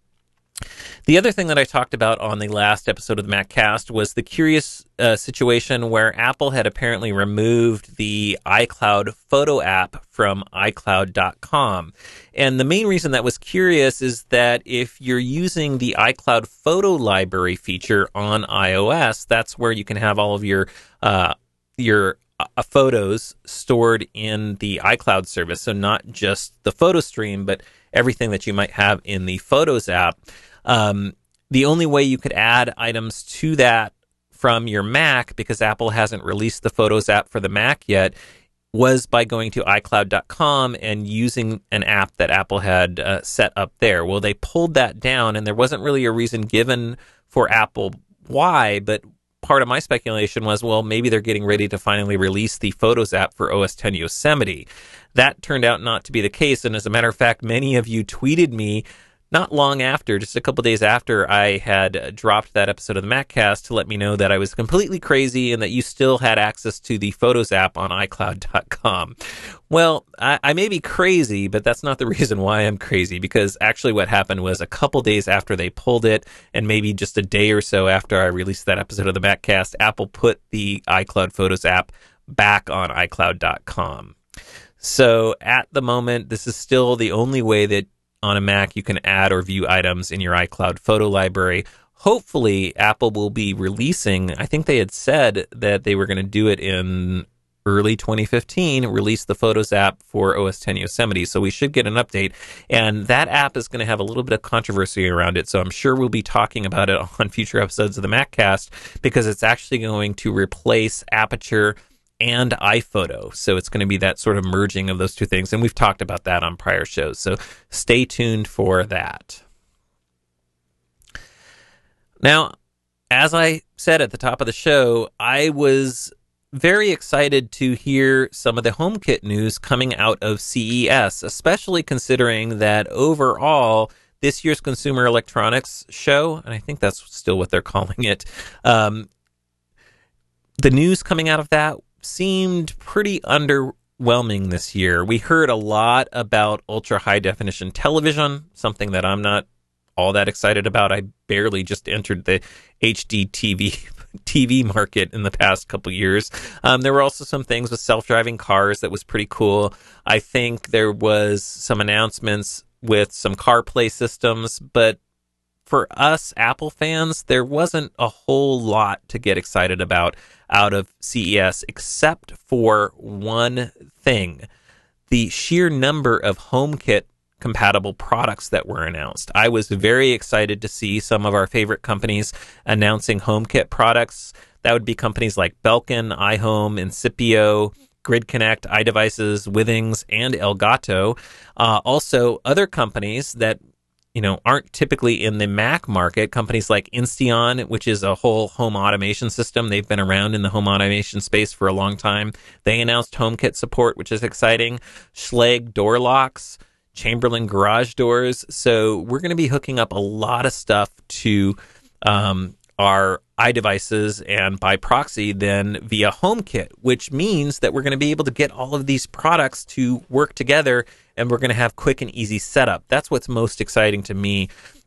The other thing that I talked about on the last episode of the MacCast was the curious situation where Apple had apparently removed the iCloud photo app from iCloud.com. And the main reason that was curious is that if you're using the iCloud photo library feature on iOS, that's where you can have all of your photos stored in the iCloud service. So not just the photo stream, but everything that you might have in the Photos app. The only way you could add items to that from your Mac, because Apple hasn't released the Photos app for the Mac yet, was by going to iCloud.com and using an app that Apple had set up there. Well, they pulled that down, and there wasn't really a reason given for Apple why, but part of my speculation was, well, maybe they're getting ready to finally release the Photos app for OS X Yosemite. That turned out not to be the case, and as a matter of fact, many of you tweeted me not long after, just a couple days after I had dropped that episode of the MacCast, to let me know that I was completely crazy and that you still had access to the Photos app on iCloud.com. Well, I may be crazy, but that's not the reason why I'm crazy, because actually what happened was a couple days after they pulled it, and maybe just a day or so after I released that episode of the MacCast, Apple put the iCloud Photos app back on iCloud.com. So at the moment, this is still the only way that on a Mac you can add or view items in your iCloud photo library. Hopefully, Apple will be releasing, I think they had said that they were going to do it in early 2015, release the Photos app for OS X Yosemite. So we should get an update. And that app is going to have a little bit of controversy around it. So I'm sure we'll be talking about it on future episodes of the MacCast, because it's actually going to replace Aperture and iPhoto. So it's going to be that sort of merging of those two things. And we've talked about that on prior shows. So stay tuned for that. Now, as I said at the top of the show, I was very excited to hear some of the HomeKit news coming out of CES, especially considering that overall, this year's Consumer Electronics Show, and I think that's still what they're calling it, the news coming out of that seemed pretty underwhelming this year. We heard a lot about ultra high definition television, something that I'm not all that excited about. I barely just entered the HD TV market in the past couple years. There were also some things with self-driving cars that was pretty cool. I think there was some announcements with some CarPlay systems, but for us Apple fans, there wasn't a whole lot to get excited about out of CES, except for one thing: the sheer number of HomeKit compatible products that were announced. I was very excited to see some of our favorite companies announcing HomeKit products. That would be companies like Belkin, iHome, Incipio, GridConnect, iDevices, Withings, and Elgato. Also, other companies that aren't typically in the Mac market, companies like Insteon, which is a whole home automation system. They've been around in the home automation space for a long time. They announced HomeKit support, which is exciting. Schlage door locks, Chamberlain garage doors. So we're going to be hooking up a lot of stuff to our iDevices and by proxy then via HomeKit, which means that we're going to be able to get all of these products to work together, and we're going to have quick and easy setup. That's what's most exciting to me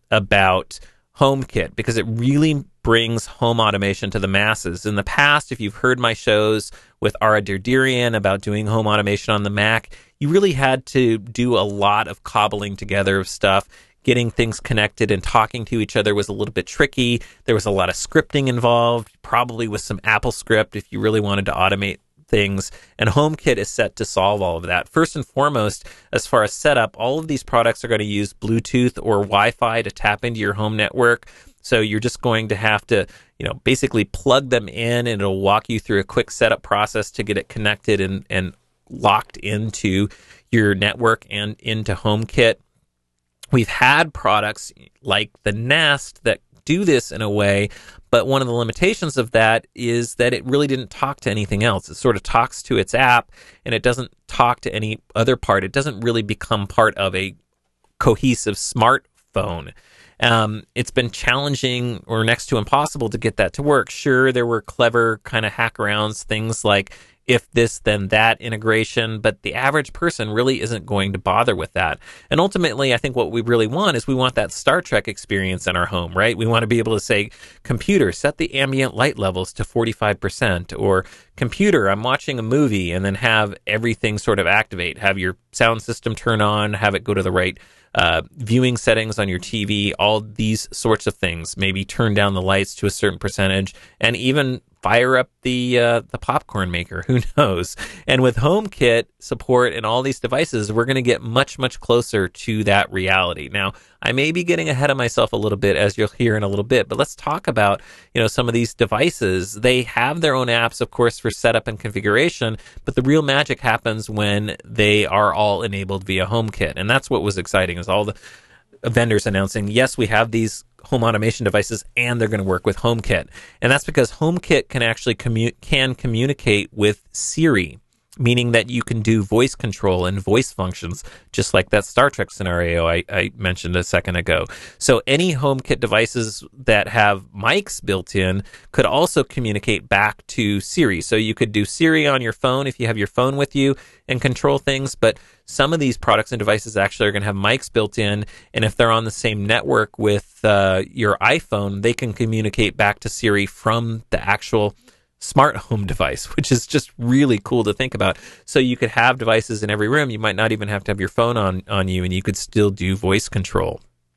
about HomeKit, because it really brings home automation to the masses. In the past, if you've heard my shows with Ara Derderian about doing home automation on the Mac, you really had to do a lot of cobbling together of stuff. Getting things connected and talking to each other was a little bit tricky. There was a lot of scripting involved, probably with some AppleScript if you really wanted to automate things. And HomeKit is set to solve all of that. First and foremost, as far as setup, all of these products are going to use Bluetooth or Wi-Fi to tap into your home network. So you're just going to have to, basically plug them in, and it'll walk you through a quick setup process to get it connected and locked into your network and into HomeKit. We've had products like the Nest that do this in a way, but one of the limitations of that is that it really didn't talk to anything else. It sort of talks to its app, and it doesn't talk to any other part. It doesn't really become part of a cohesive smartphone. It's been challenging or next to impossible to get that to work. Sure, there were clever kind of hack arounds, things like if this, then that integration, but the average person really isn't going to bother with that. And ultimately, I think what we really want is we want that Star Trek experience in our home, right? We want to be able to say, computer, set the ambient light levels to 45%, or computer, I'm watching a movie, and then have everything sort of activate, have your sound system turn on, have it go to the right viewing settings on your TV, all these sorts of things. Maybe turn down the lights to a certain percentage, and even fire up the popcorn maker. Who knows? And with HomeKit support and all these devices, we're going to get much, much closer to that reality. Now, I may be getting ahead of myself a little bit, as you'll hear in a little bit, but let's talk about, some of these devices. They have their own apps, of course, for setup and configuration, but the real magic happens when they are all enabled via HomeKit. And that's what was exciting, is all the vendors announcing, yes, we have these home automation devices and they're going to work with HomeKit. And that's because HomeKit can actually communicate with Siri, meaning that you can do voice control and voice functions, just like that Star Trek scenario I mentioned a second ago. So any HomeKit devices that have mics built in could also communicate back to Siri. So you could do Siri on your phone if you have your phone with you and control things, but some of these products and devices actually are going to have mics built in, and if they're on the same network with your iPhone, they can communicate back to Siri from the actual smart home device, which is just really cool to think about. So you could have devices in every room. You might not even have to have your phone on you, and you could still do voice control.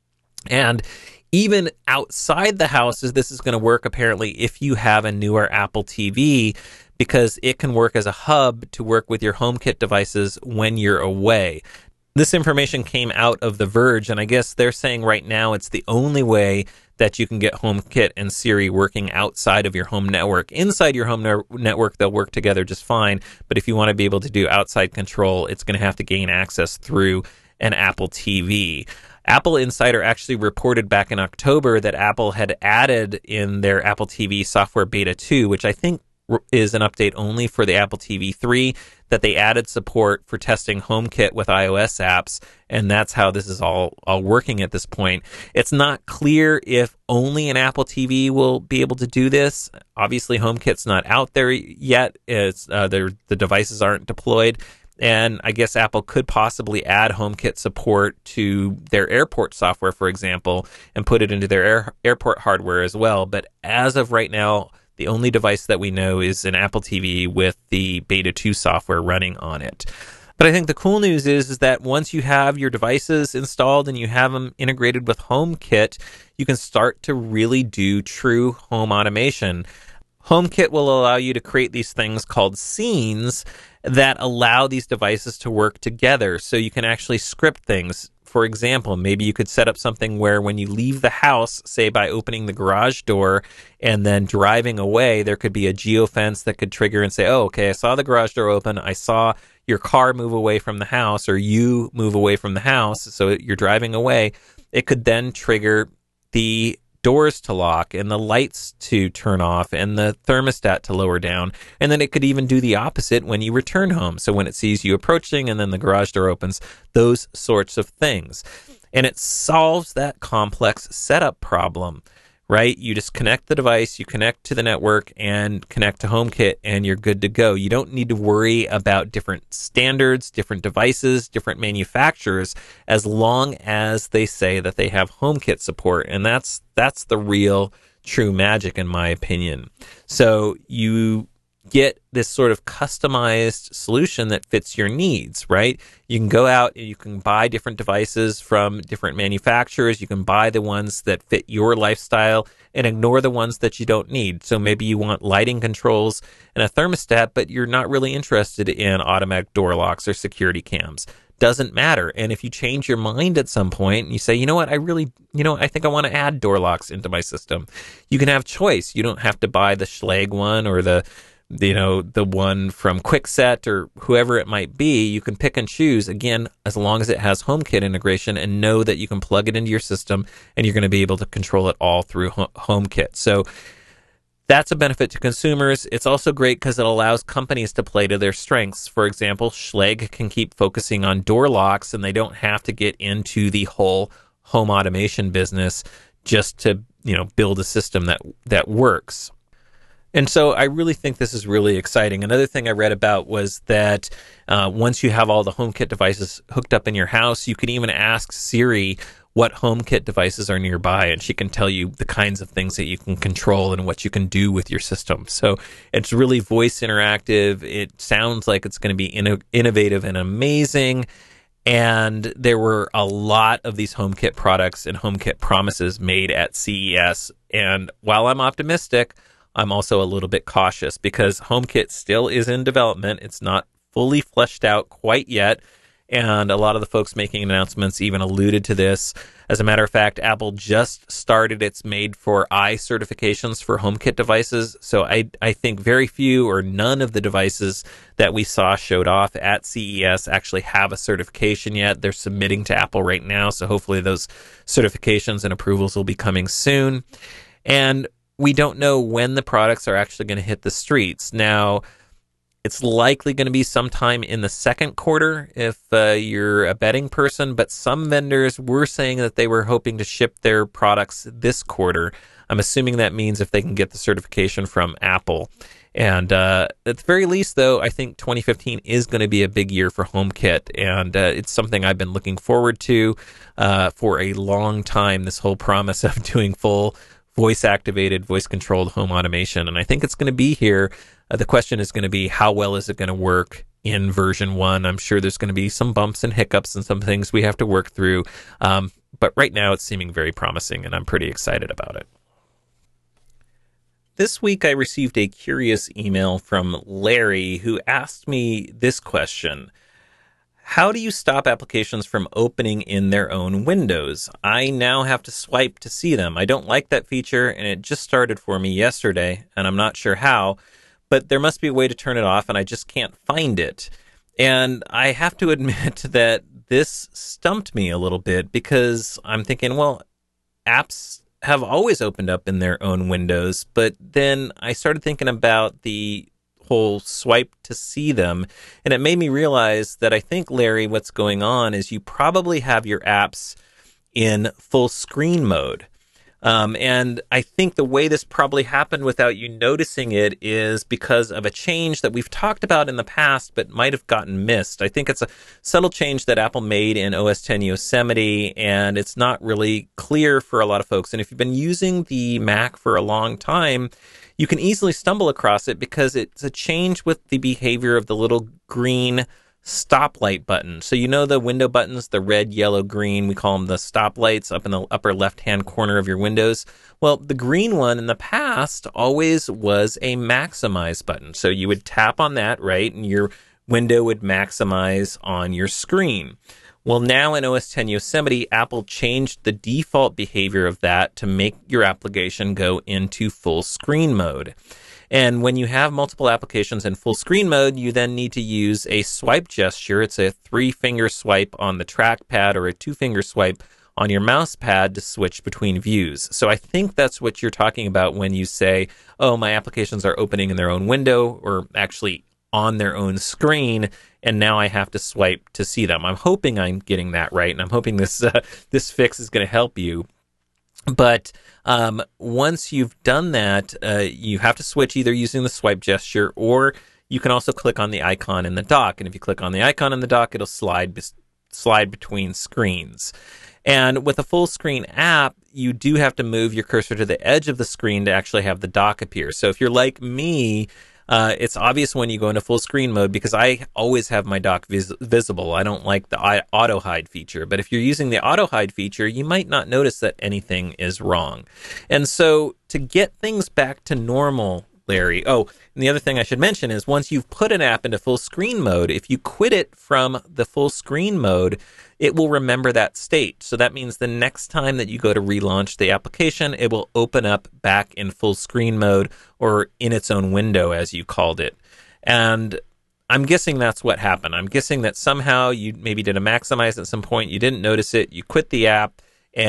And even outside the house, this is going to work apparently if you have a newer Apple TV, because it can work as a hub to work with your HomeKit devices when you're away. This information came out of The Verge, and I guess they're saying right now it's the only way that you can get HomeKit and Siri working outside of your home network. Inside your home network, they'll work together just fine, but if you want to be able to do outside control, it's going to have to gain access through an Apple TV. Apple Insider actually reported back in October that Apple had added in their Apple TV software beta 2, which I think is an update only for the Apple TV 3, that they added support for testing HomeKit with iOS apps, and that's how this is all working at this point. It's not clear if only an Apple TV will be able to do this. Obviously, HomeKit's not out there yet. The devices aren't deployed, and I guess Apple could possibly add HomeKit support to their airport software, for example, and put it into their airport hardware as well. But as of right now, the only device that we know is an Apple TV with the Beta 2 software running on it. But I think the cool news is that once you have your devices installed and you have them integrated with HomeKit, you can start to really do true home automation. HomeKit will allow you to create these things called scenes that allow these devices to work together. So you can actually script things. For example, maybe you could set up something where when you leave the house, say by opening the garage door and then driving away, there could be a geofence that could trigger and say, oh, okay, I saw the garage door open. I saw your car move away from the house, or you move away from the house. So you're driving away. It could then trigger the doors to lock and the lights to turn off and the thermostat to lower down. And then it could even do the opposite when you return home. So when it sees you approaching and then the garage door opens, those sorts of things. And it solves that complex setup problem, right? You just connect the device, you connect to the network and connect to HomeKit, and you're good to go. You don't need to worry about different standards, different devices, different manufacturers, as long as they say that they have HomeKit support. And that's the real true magic, in my opinion. So you get this sort of customized solution that fits your needs, right? You can go out and you can buy different devices from different manufacturers. You can buy the ones that fit your lifestyle and ignore the ones that you don't need. So maybe you want lighting controls and a thermostat, but you're not really interested in automatic door locks or security cams. Doesn't matter. And if you change your mind at some point and you say, you know what, I think I want to add door locks into my system, you can have choice. You don't have to buy the Schlage one or the one from Kwikset or whoever it might be. You can pick and choose, again, as long as it has HomeKit integration, and know that you can plug it into your system and you're going to be able to control it all through HomeKit. So that's a benefit to consumers. It's also great because it allows companies to play to their strengths. For example, Schlage can keep focusing on door locks, and they don't have to get into the whole home automation business just to, build a system that works. And so I really think this is really exciting. Another thing I read about was that once you have all the HomeKit devices hooked up in your house, you can even ask Siri what HomeKit devices are nearby, and she can tell you the kinds of things that you can control and what you can do with your system. So it's really voice interactive. It sounds like it's going to be innovative and amazing. And there were a lot of these HomeKit products and HomeKit promises made at CES. And while I'm optimistic, I'm also a little bit cautious because HomeKit still is in development. It's not fully fleshed out quite yet. And a lot of the folks making announcements even alluded to this. As a matter of fact, Apple just started its Made for I certifications for HomeKit devices. So I think very few or none of the devices that we saw showed off at CES actually have a certification yet. They're submitting to Apple right now. So hopefully those certifications and approvals will be coming soon. And we don't know when the products are actually going to hit the streets. Now, it's likely going to be sometime in the second quarter if you're a betting person, but some vendors were saying that they were hoping to ship their products this quarter. I'm assuming that means if they can get the certification from Apple. And at the very least, though, I think 2015 is going to be a big year for HomeKit, and it's something I've been looking forward to for a long time, this whole promise of doing full voice-activated, voice-controlled home automation. And I think it's going to be here. The question is going to be, how well is it going to work in version 1? I'm sure there's going to be some bumps and hiccups and some things we have to work through. But right now it's seeming very promising, and I'm pretty excited about it. This week I received a curious email from Larry, who asked me this question. How do you stop applications from opening in their own windows? I now have to swipe to see them. I don't like that feature, and it just started for me yesterday, and I'm not sure how, but there must be a way to turn it off, and I just can't find it. And I have to admit that this stumped me a little bit, because I'm thinking, well, apps have always opened up in their own windows, but then I started thinking about the whole swipe to see them, and it made me realize that I think, Larry, what's going on is you probably have your apps in full screen mode. And I think the way this probably happened without you noticing it is because of a change that we've talked about in the past but might have gotten missed. I think it's a subtle change that Apple made in OS X Yosemite, and it's not really clear for a lot of folks. And if you've been using the Mac for a long time, you can easily stumble across it because it's a change with the behavior of the little green stoplight button. So you know the window buttons, the red, yellow, green, we call them the stoplights up in the upper left-hand corner of your windows. Well, the green one in the past always was a maximize button. So you would tap on that, right, and your window would maximize on your screen. Well, now in OS X Yosemite, Apple changed the default behavior of that to make your application go into full screen mode. And when you have multiple applications in full screen mode, you then need to use a swipe gesture. It's a 3-finger swipe on the trackpad or a 2-finger swipe on your mouse pad to switch between views. So I think that's what you're talking about when you say, oh, my applications are opening in their own window, or actually on their own screen, and now I have to swipe to see them. I'm hoping I'm getting that right, and I'm hoping this fix is going to help you. But once you've done that, you have to switch either using the swipe gesture, or you can also click on the icon in the dock. And if you click on the icon in the dock, it'll slide between screens. And with a full screen app, you do have to move your cursor to the edge of the screen to actually have the dock appear. So if you're like me, it's obvious when you go into full screen mode, because I always have my dock visible. I don't like the auto hide feature, but if you're using the auto hide feature, you might not notice that anything is wrong. And so to get things back to normal, Larry, and the other thing I should mention is once you've put an app into full screen mode, if you quit it from the full screen mode, it will remember that state. So that means the next time that you go to relaunch the application, it will open up back in full screen mode, or in its own window, as you called it. And I'm guessing that's what happened. I'm guessing that somehow you maybe did a maximize at some point, you didn't notice it, you quit the app,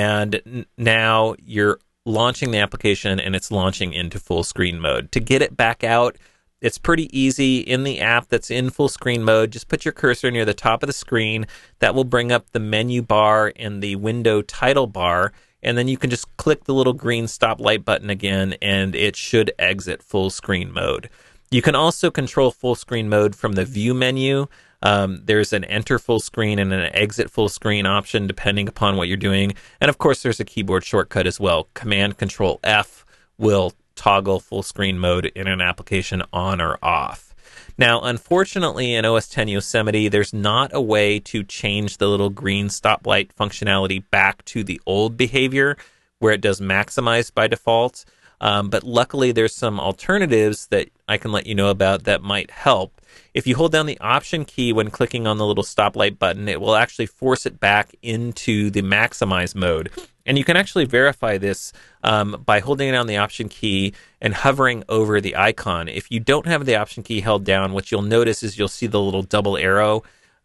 and now you're launching the application and it's launching into full screen mode. To get it back out, it's pretty easy. In the app that's in full screen mode, just put your cursor near the top of the screen. That will bring up the menu bar and the window title bar, and then you can just click the little green stoplight button again, and it should exit full screen mode. You can also control full screen mode from the view menu. There's an enter full screen and an exit full screen option depending upon what you're doing. And of course, there's a keyboard shortcut as well. Command Control F will toggle full screen mode in an application on or off. Now, unfortunately, in OS X Yosemite, there's not a way to change the little green stoplight functionality back to the old behavior where it does maximize by default. But luckily, there's some alternatives that I can let you know about that might help. If you hold down the Option key when clicking on the little stoplight button, it will actually force it back into the maximize mode. And you can actually verify this by holding down the Option key and hovering over the icon. If you don't have the Option key held down, what you'll notice is you'll see the little double arrow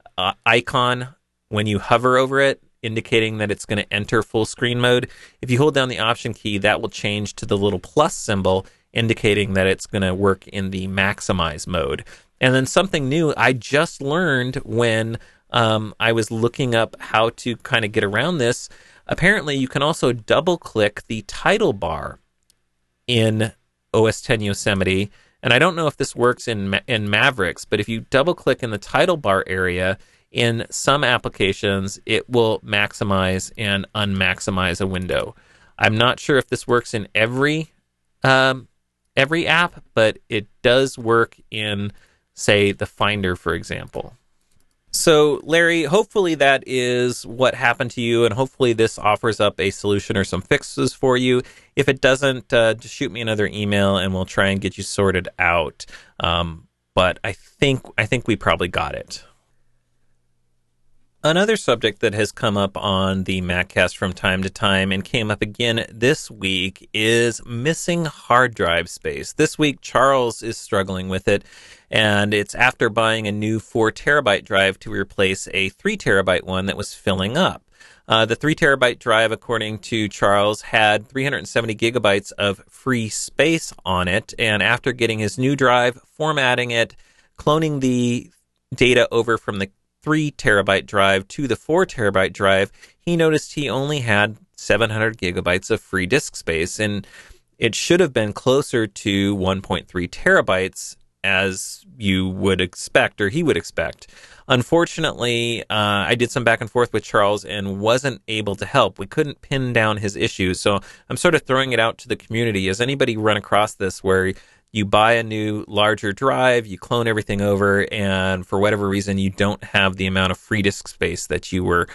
icon when you hover over it, indicating that it's going to enter full screen mode. If you hold down the Option key, that will change to the little plus symbol, indicating that it's going to work in the maximize mode. And then something new I just learned when I was looking up how to kind of get around this. Apparently, you can also double-click the title bar in OS X Yosemite. And I don't know if this works in Mavericks, but if you double-click in the title bar area, in some applications, it will maximize and unmaximize a window. I'm not sure if this works in every app, but it does work in, say, the Finder, for example. So, Larry, hopefully that is what happened to you, and hopefully this offers up a solution or some fixes for you. If it doesn't, just shoot me another email, and we'll try and get you sorted out. But I think we probably got it. Another subject that has come up on the MacCast from time to time and came up again this week is missing hard drive space. This week, Charles is struggling with it, and it's after buying a new 4 terabyte drive to replace a 3 terabyte one that was filling up. The 3 terabyte drive, according to Charles, had 370 gigabytes of free space on it, and after getting his new drive, formatting it, cloning the data over from the 3 terabyte drive to the 4 terabyte drive, he noticed he only had 700 gigabytes of free disk space, and it should have been closer to 1.3 terabytes as you would expect, or he would expect. Unfortunately, I did some back and forth with Charles and wasn't able to help. We couldn't pin down his issues, so I'm sort of throwing it out to the community. Has anybody run across this where you buy a new, larger drive, you clone everything over, and for whatever reason, you don't have the amount of free disk space that you were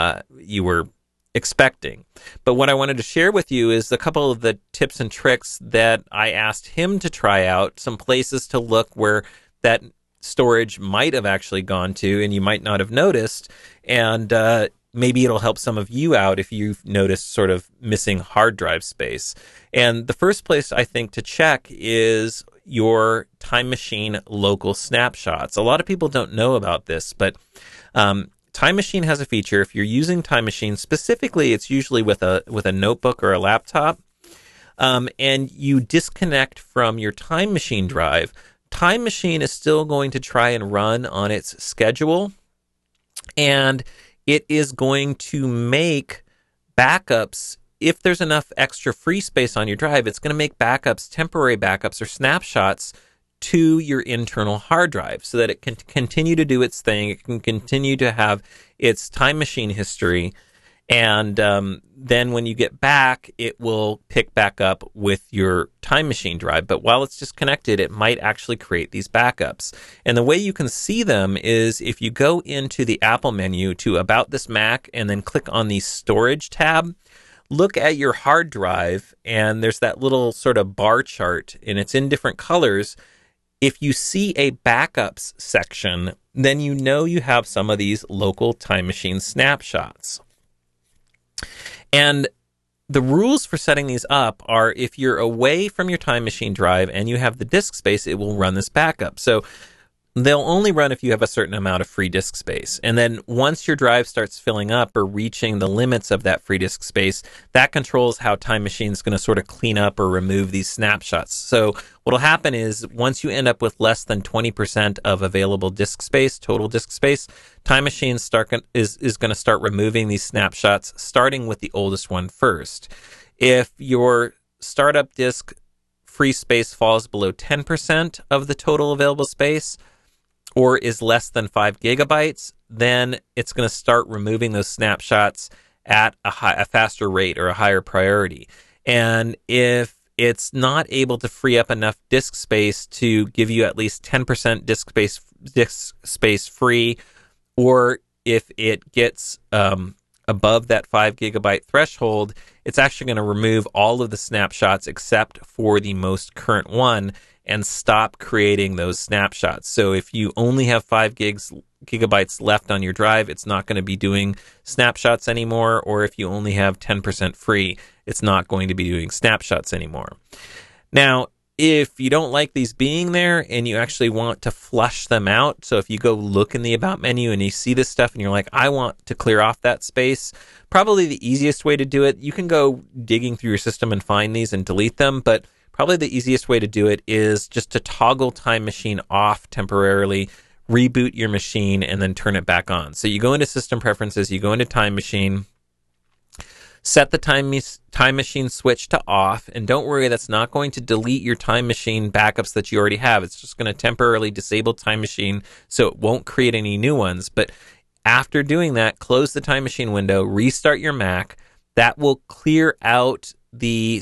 expecting? But what I wanted to share with you is a couple of the tips and tricks that I asked him to try out, some places to look where that storage might have actually gone to, and you might not have noticed, and maybe it'll help some of you out if you've noticed sort of missing hard drive space. And the first place I think to check is your Time Machine local snapshots. A lot of people don't know about this, but Time Machine has a feature. If you're using Time Machine, specifically, it's usually with a notebook or a laptop, and you disconnect from your Time Machine drive, Time Machine is still going to try and run on its schedule, and it is going to make backups. If there's enough extra free space on your drive, it's going to make backups, temporary backups or snapshots to your internal hard drive so that it can continue to do its thing. It can continue to have its Time Machine history. And then when you get back, it will pick back up with your Time Machine drive. But while it's disconnected, it might actually create these backups. And the way you can see them is if you go into the Apple menu to About This Mac and then click on the Storage tab, look at your hard drive, and there's that little sort of bar chart, and it's in different colors. If you see a backups section, then you know you have some of these local Time Machine snapshots. And the rules for setting these up are if you're away from your Time Machine drive and you have the disk space, it will run this backup. So they'll only run if you have a certain amount of free disk space. And then once your drive starts filling up or reaching the limits of that free disk space, that controls how Time Machine is going to sort of clean up or remove these snapshots. So what'll happen is once you end up with less than 20% of available disk space, total disk space, Time Machine is going to start removing these snapshots, starting with the oldest one first. If your startup disk free space falls below 10% of the total available space, or is less than 5 gigabytes, then it's going to start removing those snapshots at a faster rate or a higher priority. And if it's not able to free up enough disk space to give you at least 10% disk space free, or if it gets above that 5 gigabyte threshold, it's actually going to remove all of the snapshots except for the most current one and stop creating those snapshots. So if you only have 5 gigabytes left on your drive, it's not going to be doing snapshots anymore. Or if you only have 10% free, it's not going to be doing snapshots anymore. Now, if you don't like these being there and you actually want to flush them out, so if you go look in the About menu and you see this stuff and you're like, I want to clear off that space, probably the easiest way to do it, you can go digging through your system and find these and delete them, but probably the easiest way to do it is just to toggle Time Machine off temporarily, reboot your machine, and then turn it back on. So you go into System Preferences, you go into Time Machine, set the Time Machine switch to off, and don't worry, that's not going to delete your Time Machine backups that you already have. It's just going to temporarily disable Time Machine so it won't create any new ones. But after doing that, close the Time Machine window, restart your Mac, that will clear out the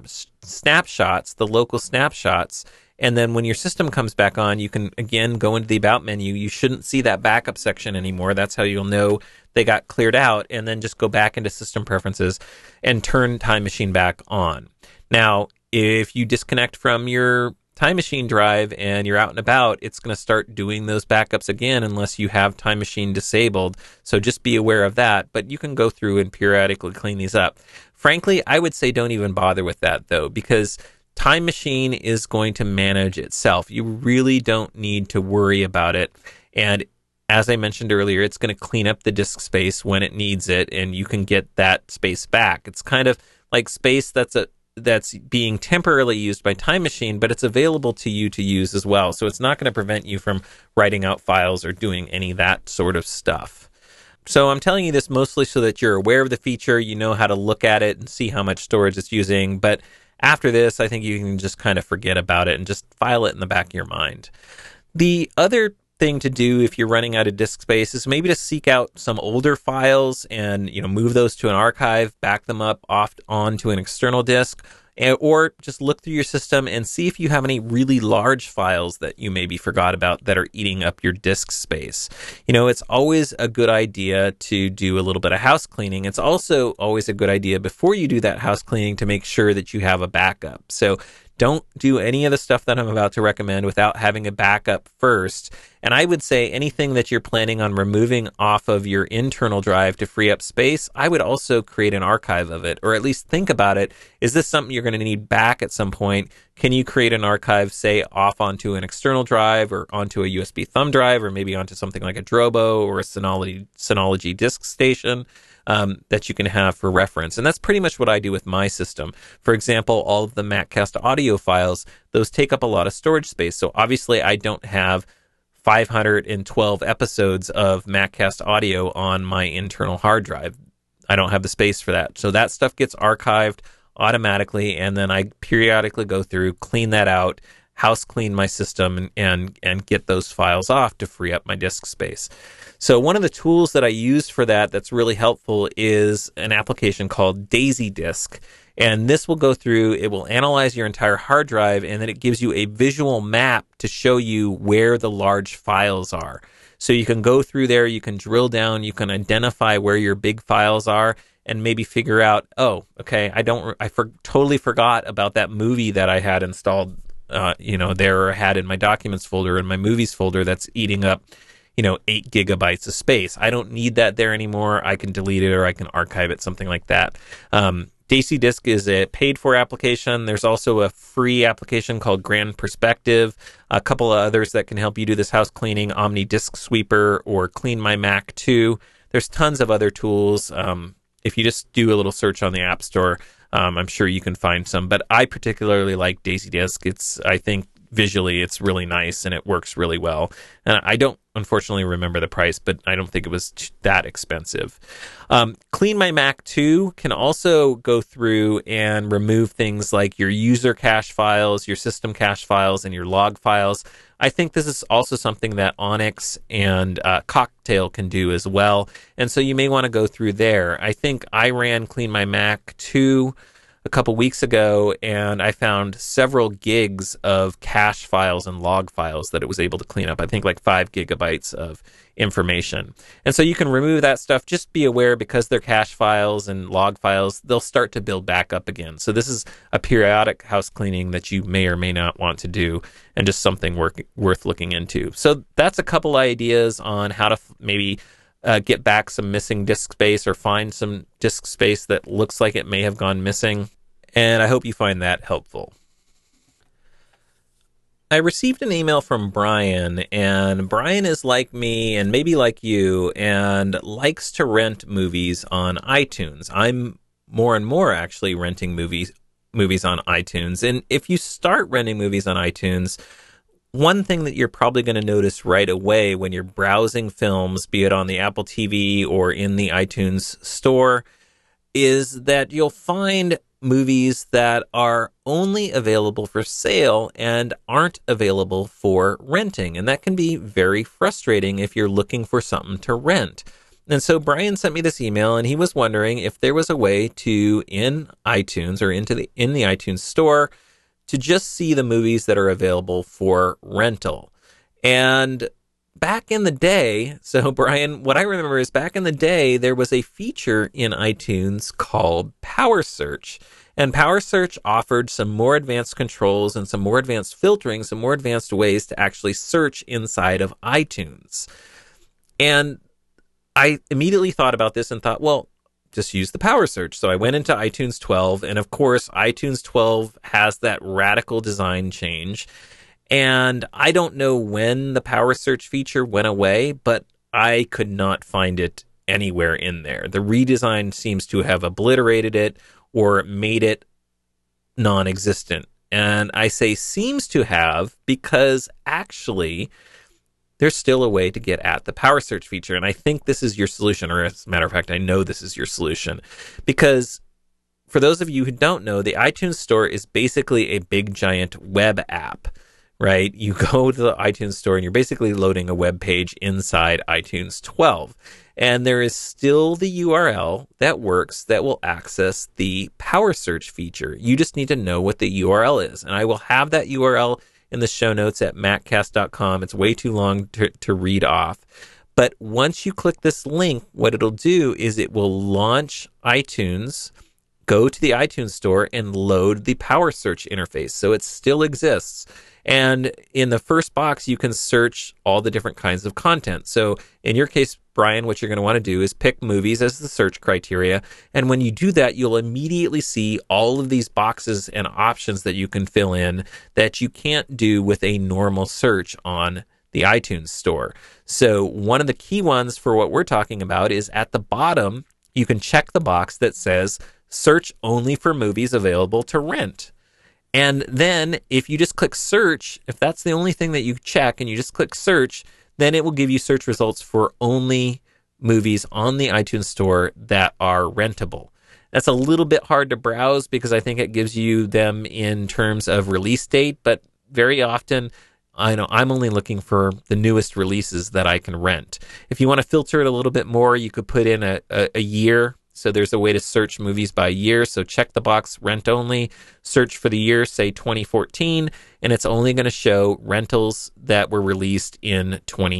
snapshots, the local snapshots. And then when your system comes back on, you can, again, go into the About menu. You shouldn't see that backup section anymore. That's how you'll know they got cleared out. And then just go back into System Preferences and turn Time Machine back on. Now, if you disconnect from your Time Machine drive and you're out and about, it's going to start doing those backups again unless you have Time Machine disabled. So just be aware of that. But you can go through and periodically clean these up. Frankly, I would say don't even bother with that, though, because Time Machine is going to manage itself. You really don't need to worry about it. And as I mentioned earlier, it's going to clean up the disk space when it needs it, and you can get that space back. It's kind of like space that's being temporarily used by Time Machine, but it's available to you to use as well. So it's not going to prevent you from writing out files or doing any of that sort of stuff. So I'm telling you this mostly so that you're aware of the feature, you know how to look at it and see how much storage it's using, but after this, I think you can just kind of forget about it and just file it in the back of your mind. The other thing to do if you're running out of disk space is maybe to seek out some older files and move those to an archive, back them up off onto an external disk, or just look through your system and see if you have any really large files that you maybe forgot about that are eating up your disk space. It's always a good idea to do a little bit of house cleaning. It's also always a good idea before you do that house cleaning to make sure that you have a backup. So don't do any of the stuff that I'm about to recommend without having a backup first. And I would say anything that you're planning on removing off of your internal drive to free up space, I would also create an archive of it, or at least think about it. Is this something you're going to need back at some point? Can you create an archive, say, off onto an external drive or onto a USB thumb drive, or maybe onto something like a Drobo or a Synology disk station? That you can have for reference. And that's pretty much what I do with my system. For example, all of the MacCast audio files, those take up a lot of storage space. So obviously I don't have 512 episodes of MacCast audio on my internal hard drive. I don't have the space for that. So that stuff gets archived automatically, and then I periodically go through, clean that out, house clean my system, and get those files off to free up my disk space. So one of the tools that I use for that that's really helpful is an application called Daisy Disk. And this will go through, it will analyze your entire hard drive, and then it gives you a visual map to show you where the large files are. So you can go through there, you can drill down, you can identify where your big files are, and maybe figure out, oh, okay, totally forgot about that movie that I had installed there, or had in my documents folder, in my movies folder, that's eating up 8 gigabytes of space. I don't need that there anymore. I can delete it, or I can archive it, something like that. Daisy Disk is a paid-for application. There's also a free application called Grand Perspective, a couple of others that can help you do this house cleaning, Omni Disk Sweeper or Clean My Mac 2. There's tons of other tools. If you just do a little search on the App Store, I'm sure you can find some. But I particularly like Daisy Disk. I think visually it's really nice and it works really well. And I don't unfortunately remember the price, but I don't think it was that expensive. Clean My Mac 2 can also go through and remove things like your user cache files, your system cache files, and your log files. I think this is also something that Onyx and Cocktail can do as well. And so you may want to go through there. I think I ran Clean My Mac 2 a couple weeks ago, and I found several gigs of cache files and log files that it was able to clean up. I think like 5 gigabytes of information. And so you can remove that stuff. Just be aware, because they're cache files and log files, they'll start to build back up again. So this is a periodic house cleaning that you may or may not want to do, and just something worth looking into. So that's a couple ideas on how to maybe get back some missing disk space, or find some disk space that looks like it may have gone missing. And I hope you find that helpful. I received an email from Brian, and Brian is like me and maybe like you, and likes to rent movies on iTunes. I'm more and more actually renting movies on iTunes. And if you start renting movies on iTunes, one thing that you're probably going to notice right away when you're browsing films, be it on the Apple TV or in the iTunes store, is that you'll find movies that are only available for sale and aren't available for renting. And that can be very frustrating if you're looking for something to rent. And so Brian sent me this email, and he was wondering if there was a way to, in iTunes or in the iTunes store, to just see the movies that are available for rental. And back in the day, so Brian, what I remember is back in the day, there was a feature in iTunes called Power Search. And Power Search offered some more advanced controls and some more advanced filtering, some more advanced ways to actually search inside of iTunes. And I immediately thought about this and thought, well, just use the Power Search. So I went into iTunes 12, and of course, iTunes 12 has that radical design change. And I don't know when the Power Search feature went away, but I could not find it anywhere in there. The redesign seems to have obliterated it or made it non-existent. And I say seems to have because actually there's still a way to get at the Power Search feature. And I think this is your solution, or as a matter of fact, I know this is your solution. Because for those of you who don't know, the iTunes Store is basically a big, giant web app, right? You go to the iTunes Store and you're basically loading a web page inside iTunes 12. And there is still the URL that works that will access the Power Search feature. You just need to know what the URL is. And I will have that URL in the show notes at maccast.com. It's way too long to read off. But once you click this link, what it'll do is it will launch iTunes, go to the iTunes Store, and load the Power Search interface. So it still exists. And in the first box, you can search all the different kinds of content. So in your case, Brian, what you're going to want to do is pick movies as the search criteria. And when you do that, you'll immediately see all of these boxes and options that you can fill in that you can't do with a normal search on the iTunes Store. So one of the key ones for what we're talking about is at the bottom, you can check the box that says search only for movies available to rent. And then if you just click search, if that's the only thing that you check and you just click search, then it will give you search results for only movies on the iTunes Store that are rentable. That's a little bit hard to browse because I think it gives you them in terms of release date, but very often I know I'm only looking for the newest releases that I can rent. If you want to filter it a little bit more, you could put in a year. So there's a way to search movies by year. So check the box rent only, search for the year, say 2014, and it's only going to show rentals that were released in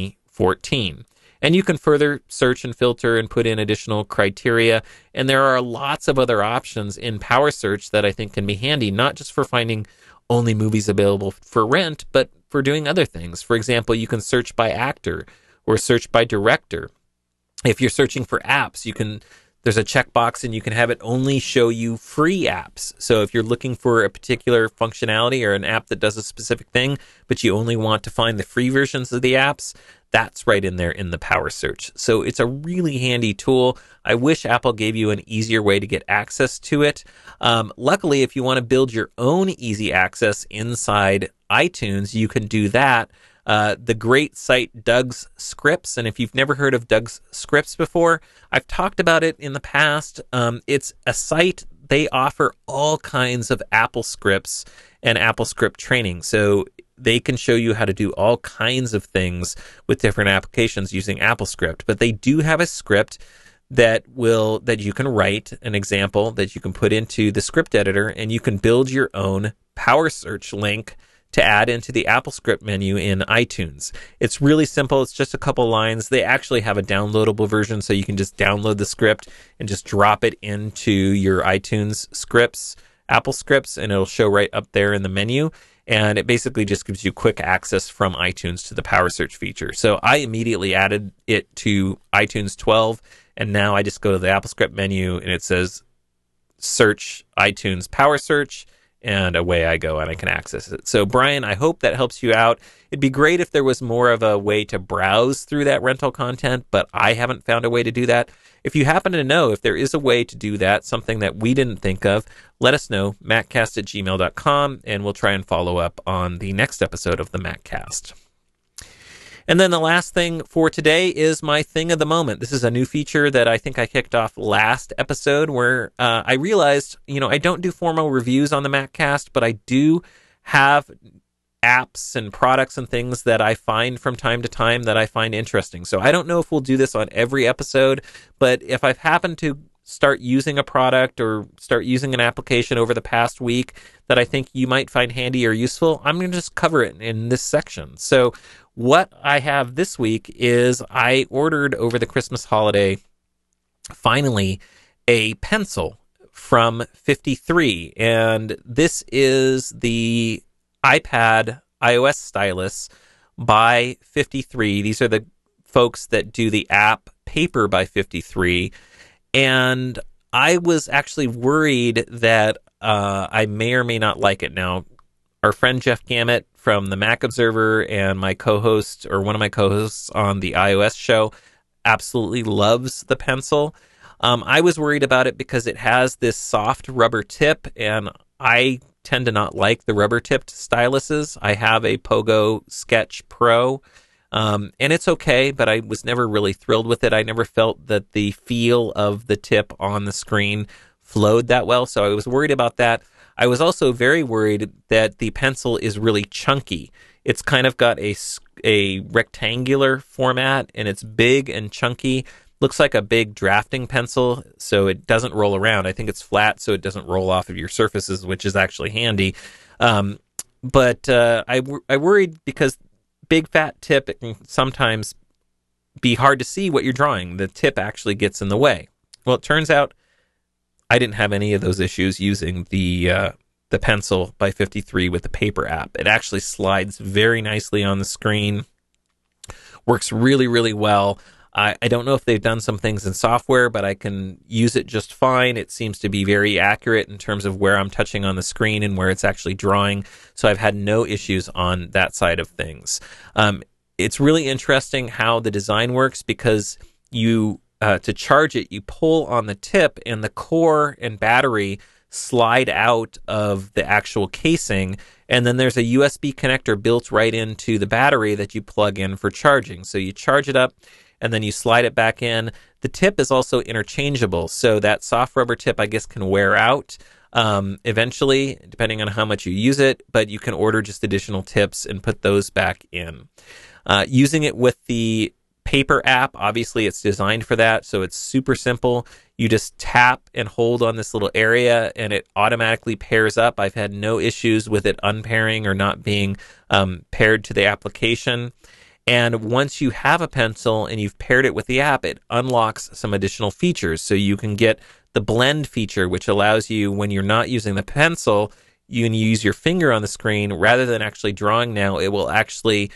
2014. And you can further search and filter and put in additional criteria. And there are lots of other options in Power Search that I think can be handy, not just for finding only movies available for rent, but for doing other things. For example, you can search by actor or search by director. If you're searching for apps, there's a checkbox and you can have it only show you free apps. So if you're looking for a particular functionality or an app that does a specific thing, but you only want to find the free versions of the apps, that's right in there in the Power Search. So it's a really handy tool. I wish Apple gave you an easier way to get access to it. Luckily, if you want to build your own easy access inside iTunes, you can do that. The great site Doug's Scripts, and if you've never heard of Doug's Scripts before, I've talked about it in the past. It's a site, they offer all kinds of Apple scripts and Apple script training. So they can show you how to do all kinds of things with different applications using Apple Script. But they do have a script that you can write, an example that you can put into the script editor, and you can build your own Power Search link to add into the Apple Script menu in iTunes. It's really simple. It's just a couple lines. They actually have a downloadable version, so you can just download the script and just drop it into your iTunes scripts, Apple Scripts, and it'll show right up there in the menu. And it basically just gives you quick access from iTunes to the Power Search feature. So I immediately added it to iTunes 12, and now I just go to the Apple Script menu, and it says search iTunes Power Search, and away I go, and I can access it. So, Brian, I hope that helps you out. It'd be great if there was more of a way to browse through that rental content, but I haven't found a way to do that. If you happen to know if there is a way to do that, something that we didn't think of, let us know, maccast@gmail.com, and we'll try and follow up on the next episode of the MacCast. And then the last thing for today is my thing of the moment. This is a new feature that I think I kicked off last episode where I realized, I don't do formal reviews on the MacCast, but I do have apps and products and things that I find from time to time that I find interesting. So I don't know if we'll do this on every episode, but if I've happened to start using a product or start using an application over the past week that I think you might find handy or useful, I'm going to just cover it in this section. So what I have this week is I ordered over the Christmas holiday, finally, a pencil from 53. And this is the iPad iOS stylus by 53. These are the folks that do the app Paper by 53. And I was actually worried that I may or may not like it. Now, our friend Jeff Gamet from the Mac Observer and my co-host, or one of my co-hosts on the iOS show, absolutely loves the pencil. I was worried about it because it has this soft rubber tip, and I tend to not like the rubber-tipped styluses. I have a Pogo Sketch Pro, and it's okay, but I was never really thrilled with it. I never felt that the feel of the tip on the screen flowed that well, so I was worried about that. I was also very worried that the pencil is really chunky. It's kind of got a rectangular format, and it's big and chunky. Looks like a big drafting pencil, so it doesn't roll around. I think it's flat, so it doesn't roll off of your surfaces, which is actually handy. But I worried because big fat tip, it can sometimes be hard to see what you're drawing. The tip actually gets in the way. Well, it turns out I didn't have any of those issues using the pencil by 53 with the Paper app. It actually slides very nicely on the screen. Works really, really well. I don't know if they've done some things in software, but I can use it just fine. It seems to be very accurate in terms of where I'm touching on the screen and where it's actually drawing. So I've had no issues on that side of things. It's really interesting how the design works because you to charge it, you pull on the tip and the core and battery slide out of the actual casing, and then there's a USB connector built right into the battery that you plug in for charging. So you charge it up, and then you slide it back in. The tip is also interchangeable, so that soft rubber tip, I guess, can wear out eventually, depending on how much you use it, but you can order just additional tips and put those back in. Using it with the Paper app, obviously it's designed for that, so it's super simple. You just tap and hold on this little area, and it automatically pairs up. I've had no issues with it unpairing or not being paired to the application. And once you have a pencil and you've paired it with the app, it unlocks some additional features. So you can get the blend feature, which allows you, when you're not using the pencil, you can use your finger on the screen. Rather than actually drawing now, it will actually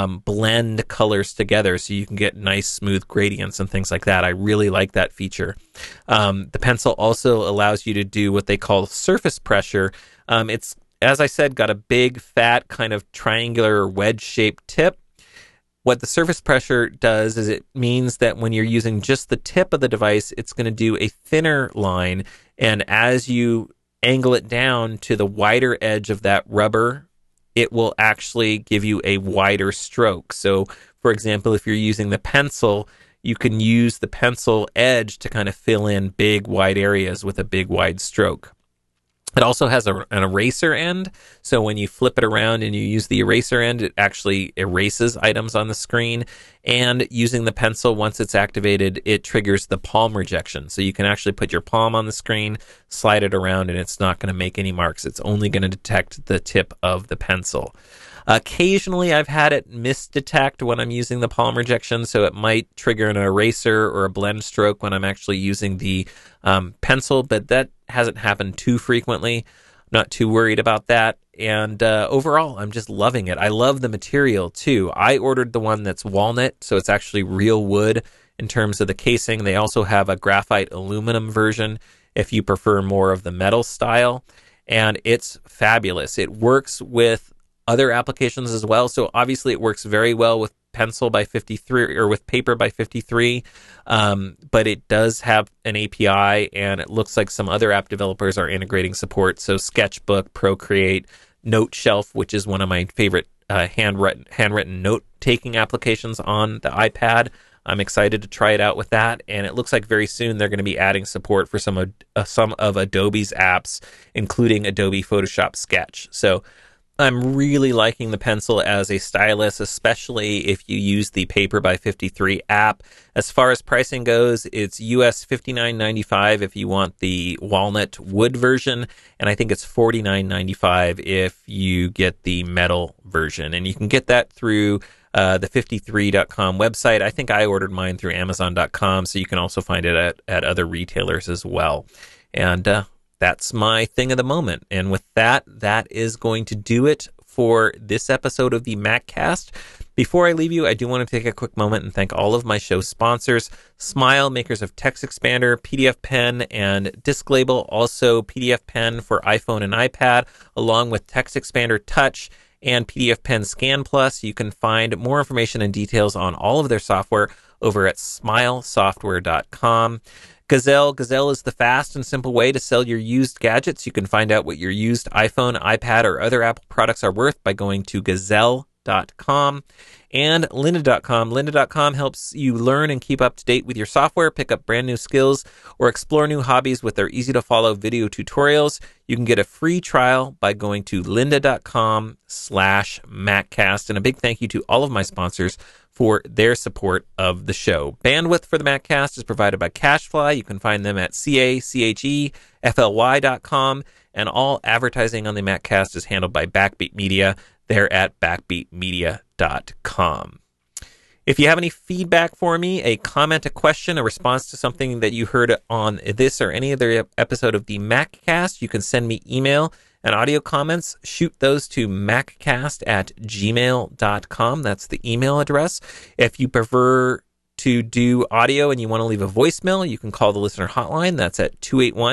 blend colors together so you can get nice smooth gradients and things like that. I really like that feature. The pencil also allows you to do what they call surface pressure. It's, as I said, got a big, fat, kind of triangular wedge-shaped tip. What the surface pressure does is it means that when you're using just the tip of the device, it's going to do a thinner line, and as you angle it down to the wider edge of that rubber, it will actually give you a wider stroke. So, for example, if you're using the pencil, you can use the pencil edge to kind of fill in big, wide areas with a big, wide stroke. It also has an eraser end, so when you flip it around and you use the eraser end, it actually erases items on the screen. And using the pencil, once it's activated, it triggers the palm rejection. So you can actually put your palm on the screen, slide it around, and it's not going to make any marks. It's only going to detect the tip of the pencil. Occasionally, I've had it misdetect when I'm using the palm rejection, so it might trigger an eraser or a blend stroke when I'm actually using the pencil, but that hasn't happened too frequently. I'm not too worried about that. And overall, I'm just loving it. I love the material, too. I ordered the one that's walnut, so it's actually real wood in terms of the casing. They also have a graphite aluminum version if you prefer more of the metal style, and it's fabulous. It works with other applications as well. So obviously it works very well with Pencil by 53 or with Paper by 53, but it does have an API, and it looks like some other app developers are integrating support. So Sketchbook, Procreate, NoteShelf, which is one of my favorite handwritten note-taking applications on the iPad. I'm excited to try it out with that, and it looks like very soon they're going to be adding support for some of Adobe's apps, including Adobe Photoshop Sketch. So I'm really liking the pencil as a stylus, especially if you use the Paper by 53 app. As far as pricing goes, it's US $59.95 if you want the walnut wood version, and I think it's $49.95 if you get the metal version. And you can get that through the 53.com website. I think I ordered mine through Amazon.com, so you can also find it at other retailers as well. And that's my thing of the moment. And with that, that is going to do it for this episode of the MacCast. Before I leave you, I do want to take a quick moment and thank all of my show sponsors: Smile, makers of Text Expander, PDF Pen, and Disc Label, also PDF Pen for iPhone and iPad, along with Text Expander Touch and PDF Pen Scan Plus. You can find more information and details on all of their software over at smilesoftware.com. Gazelle is the fast and simple way to sell your used gadgets. You can find out what your used iPhone, iPad, or other Apple products are worth by going to gazelle.com. And lynda.com. Lynda.com helps you learn and keep up to date with your software, pick up brand new skills, or explore new hobbies with their easy-to-follow video tutorials. You can get a free trial by going to lynda.com/MacCast. And a big thank you to all of my sponsors for their support of the show. Bandwidth for the MacCast is provided by CacheFly. You can find them at CacheFly.com, and all advertising on the MacCast is handled by Backbeat Media. They're at backbeatmedia.com. If you have any feedback for me, a comment, a question, a response to something that you heard on this or any other episode of the MacCast, you can send me email and audio comments. Shoot those to maccast@gmail.com. That's the email address. If you prefer to do audio and you want to leave a voicemail, you can call the listener hotline. That's at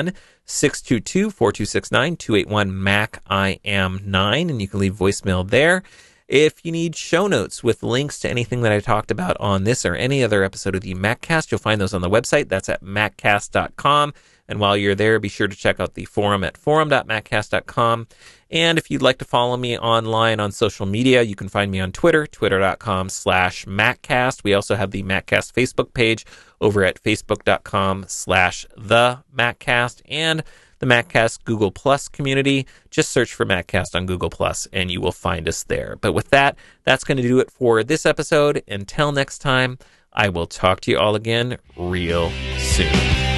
281-622-4269, 281-MAC-I-AM-9, and you can leave voicemail there. If you need show notes with links to anything that I talked about on this or any other episode of the MacCast, you'll find those on the website. That's at maccast.com. And while you're there, be sure to check out the forum at forum.maccast.com. And if you'd like to follow me online on social media, you can find me on Twitter, twitter.com/MacCast. We also have the MacCast Facebook page over at facebook.com/TheMacCast, and the MacCast Google Plus community. Just search for MacCast on Google Plus and you will find us there. But with that, that's going to do it for this episode. Until next time, I will talk to you all again real soon.